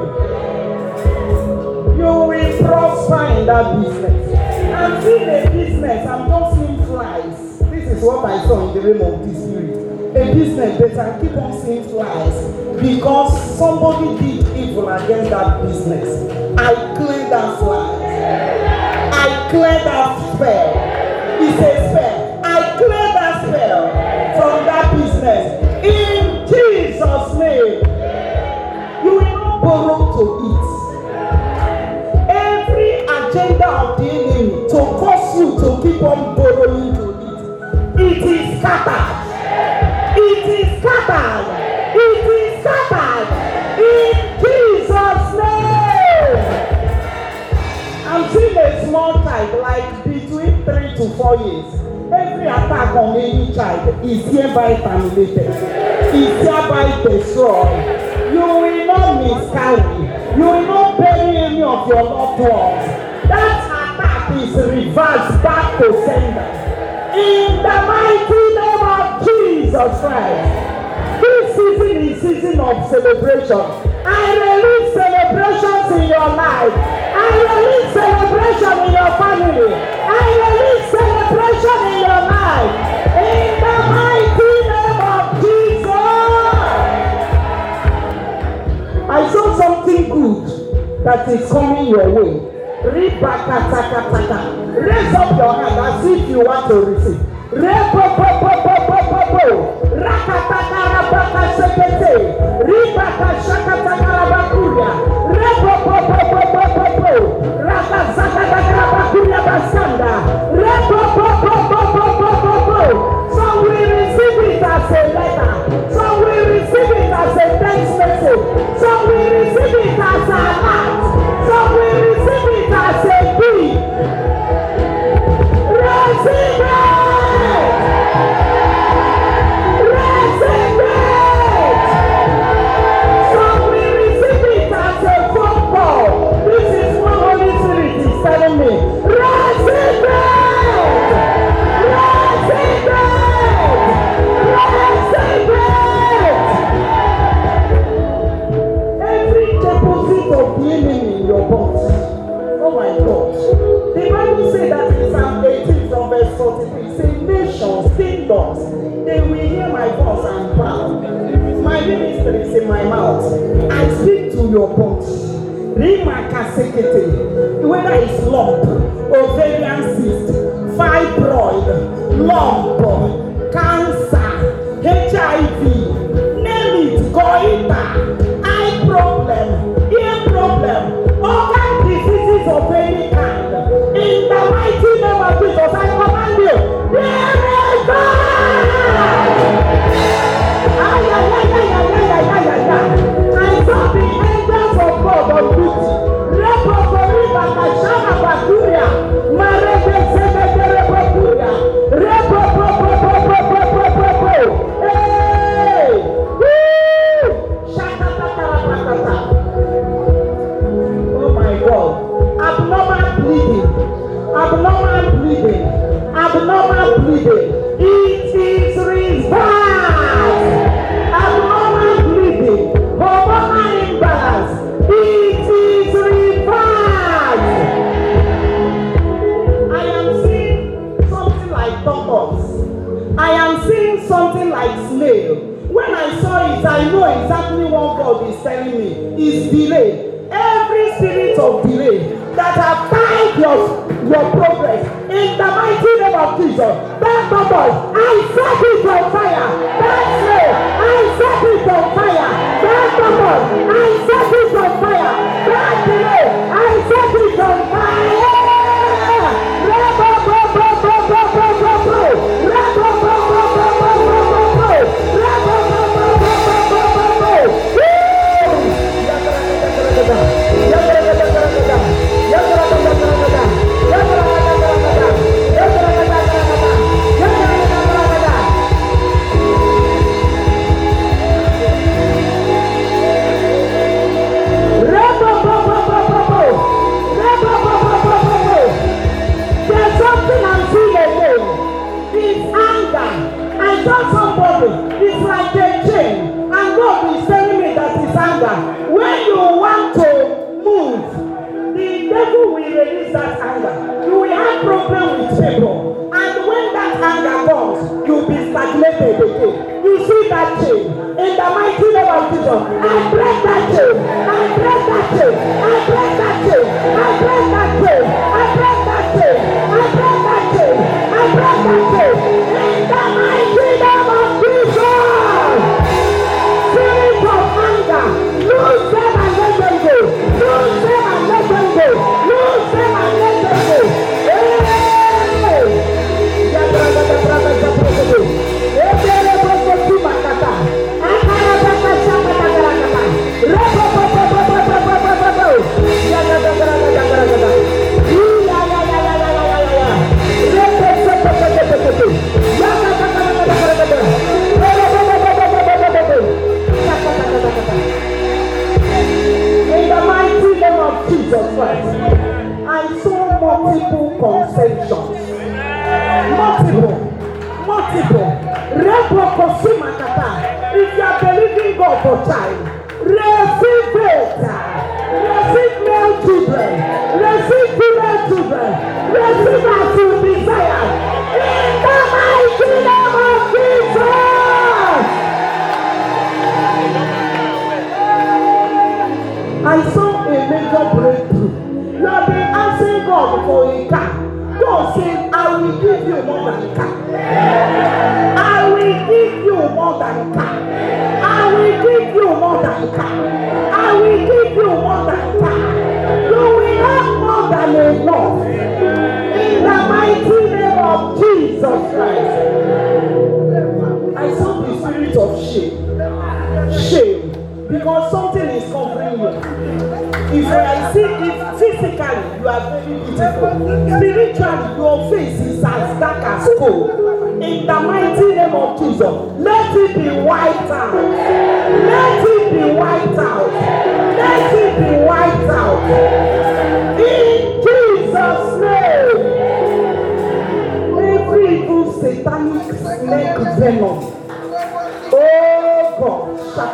You will prosper in that business. I'm seeing a business. I'm just seeing flies. This is what I saw in the realm of the spirit. A business that I keep on seeing flies. Because somebody did evil against that business. I clear that fly. I clear that spell. It's a spell. I clear that spell from that business. In Jesus' name. You will not borrow to eat. Every agenda of the enemy to cause you to keep on borrowing to eat. It is scattered. It is scattered. It is scattered in Jesus' name. I'm seeing a small child, like between 3 to 4 years. Every attack on any child is hereby terminated, is hereby destroyed. You will not miscarry. You will not bury any of your loved ones. That attack is reversed back to sender. In the mighty name of Jesus Christ. This season is season of celebration. I release celebrations in your life. I release celebration in your family. I release celebration in your life. In the mighty name of Jesus. I saw something good that is coming your way. Raise up your hand as if you want to receive. Some will receive it as a letter. Some will receive it as a text message. Some will receive it as a act. Some will receive it as a gift. Receive it! nations, kingdoms, they will hear my voice and bow. My ministry is in my mouth. I speak to your bones. Whether it's lump, ovarian cyst, fibroid, lump, cancer, HIV, name it, goiter, eye problem, ear problem, organ diseases of any kind. In the mighty name of Jesus, I command you, there is God! I saw the angels of God on duty. Repoporiba Kashana Bakuria, Marebe Sebete Repopuria, Repopopopopopopopopo. Hey! Woo! Shakatakarabatata. Oh my God. Abnormal bleeding. Abnormal bleeding. Abnormal bleeding. It is reversed. Abnormal bleeding. Hormonal imbalance. It is reversed. I am seeing something like tortoise. I am seeing something like snail. When I saw it, I know exactly what God is telling me. Is delay. Every spirit of delay that have tied your progress in the mighty name of Jesus. That tortoise, I set it on fire. That snail, I set it on fire. That tortoise, I set it on fire. That delay, I set it on fire. It's like a chain, and God is telling me that it's anger. When you want to move, the devil will release that anger. You will have problem with people, and when that anger comes, you'll be stagnated again. You see that chain in the mighty name of Jesus. I break that chain. I break that chain. I break that chain. I break that chain. I break that chain. I break that chain. I break that chain. In the mighty name of Jesus. Spirit of anger, lose them and let them go. Lose them and let them go. Lose them and let them go. In the mighty name of Jesus Christ, I saw multiple conceptions. Multiple. If you are believing God for child, receive it. Receive male children. Receive female children. Receive as you desire. In the mighty name of Jesus. I saw a major breakthrough. You have been asking God for a car. God said, I will give you more than a car. I will give you more than a car. I will give you more than a car. I will give you more than a car. You will have more than enough. In the mighty name of Jesus Christ. I saw the spirit of shame. Shame. Because something is covering you. If physically you are very beautiful, spiritually your face is as dark as coal. In the mighty name of Jesus, let it be wiped out. Let it be wiped out. Let it be wiped out. In Jesus' name, every evil satanic snake venom. Oh God,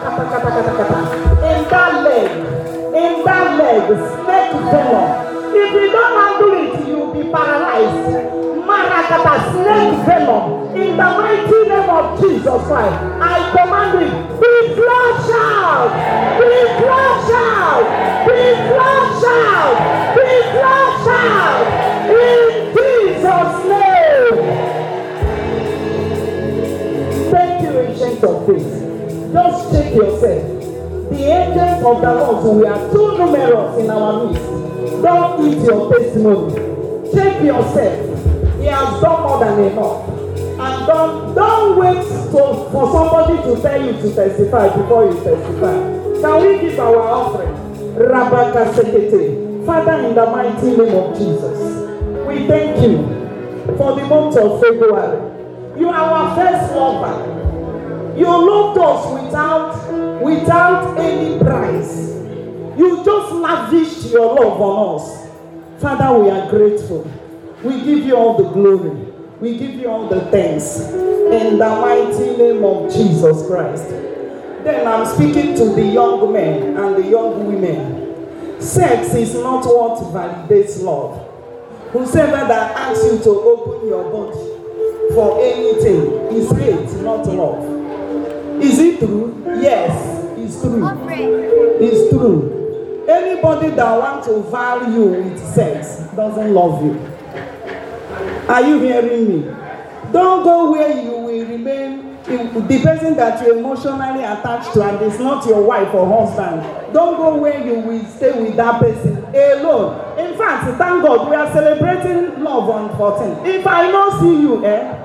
in that leg, snake venom. If you don't handle it, you'll be paralyzed. snake venom. In the mighty name of Jesus Christ, I command it, be flushed out, be flushed out, be flushed out, be flushed out, in Jesus' name. Thank you, ancient of days. Just check yourself. The angels of the Lord, we are too numerous in our midst. Don't eat your testimony. Check yourself. He has done more than enough. And don't wait for somebody to tell you to testify before you testify. Can we give our offering? Rabaka Sekete. Father, in the mighty name of Jesus, we thank you for the month of February. You are our first lover. You loved us without any price. You just lavished your love on us. Father, we are grateful. We give you all the glory. We give you all the thanks. In the mighty name of Jesus Christ. Then I'm speaking to the young men and the young women. Sex is not what validates love. Whosoever that asks you to open your body for anything is hate, not love. Is it true? Yes, it's true. It's true. Anybody that wants to value with sex doesn't love you. Are you hearing me? Don't go where you will remain the person that you're emotionally attached to and is not your wife or husband. Don't go where you will stay with that person alone. In fact, thank God we are celebrating love on 14. If I don't see you,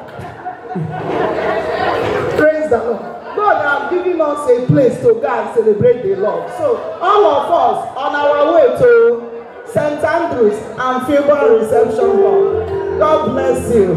praise the Lord. God has given us a place to go and celebrate the Lord. So all of us on our way to St. Andrews and Favour Reception Hall. God bless you.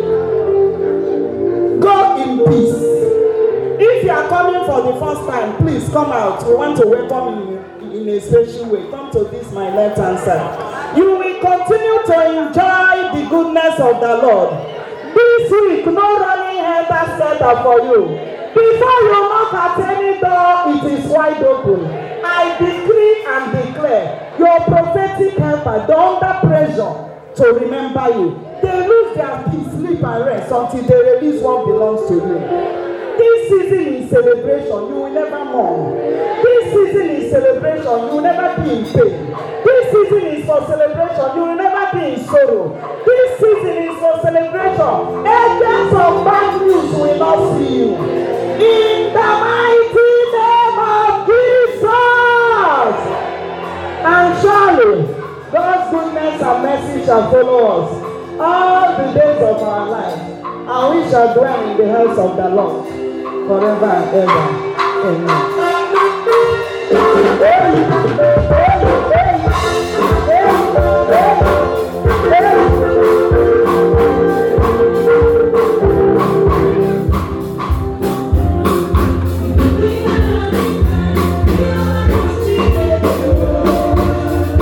Go in peace. If you are coming for the first time, please come out. We want to welcome you in a special way. Come to this, my left hand side. You will continue to enjoy the goodness of the Lord. This week, no running head has set up for you. Before you knock at any door, it is wide open. I decree and declare your prophetic helper, they're under pressure to remember you. They lose their peace, sleep and rest until they release what belongs to you. This season is celebration, you will never mourn. This season is celebration, you will never be in pain. This season is for celebration, you will never be in sorrow. This season is for celebration. Agents of bad news will not see you. In the mighty name of Jesus. And surely God's goodness and mercy shall follow us all the days of our life, and we shall dwell in the house of the Lord forever and ever. Amen.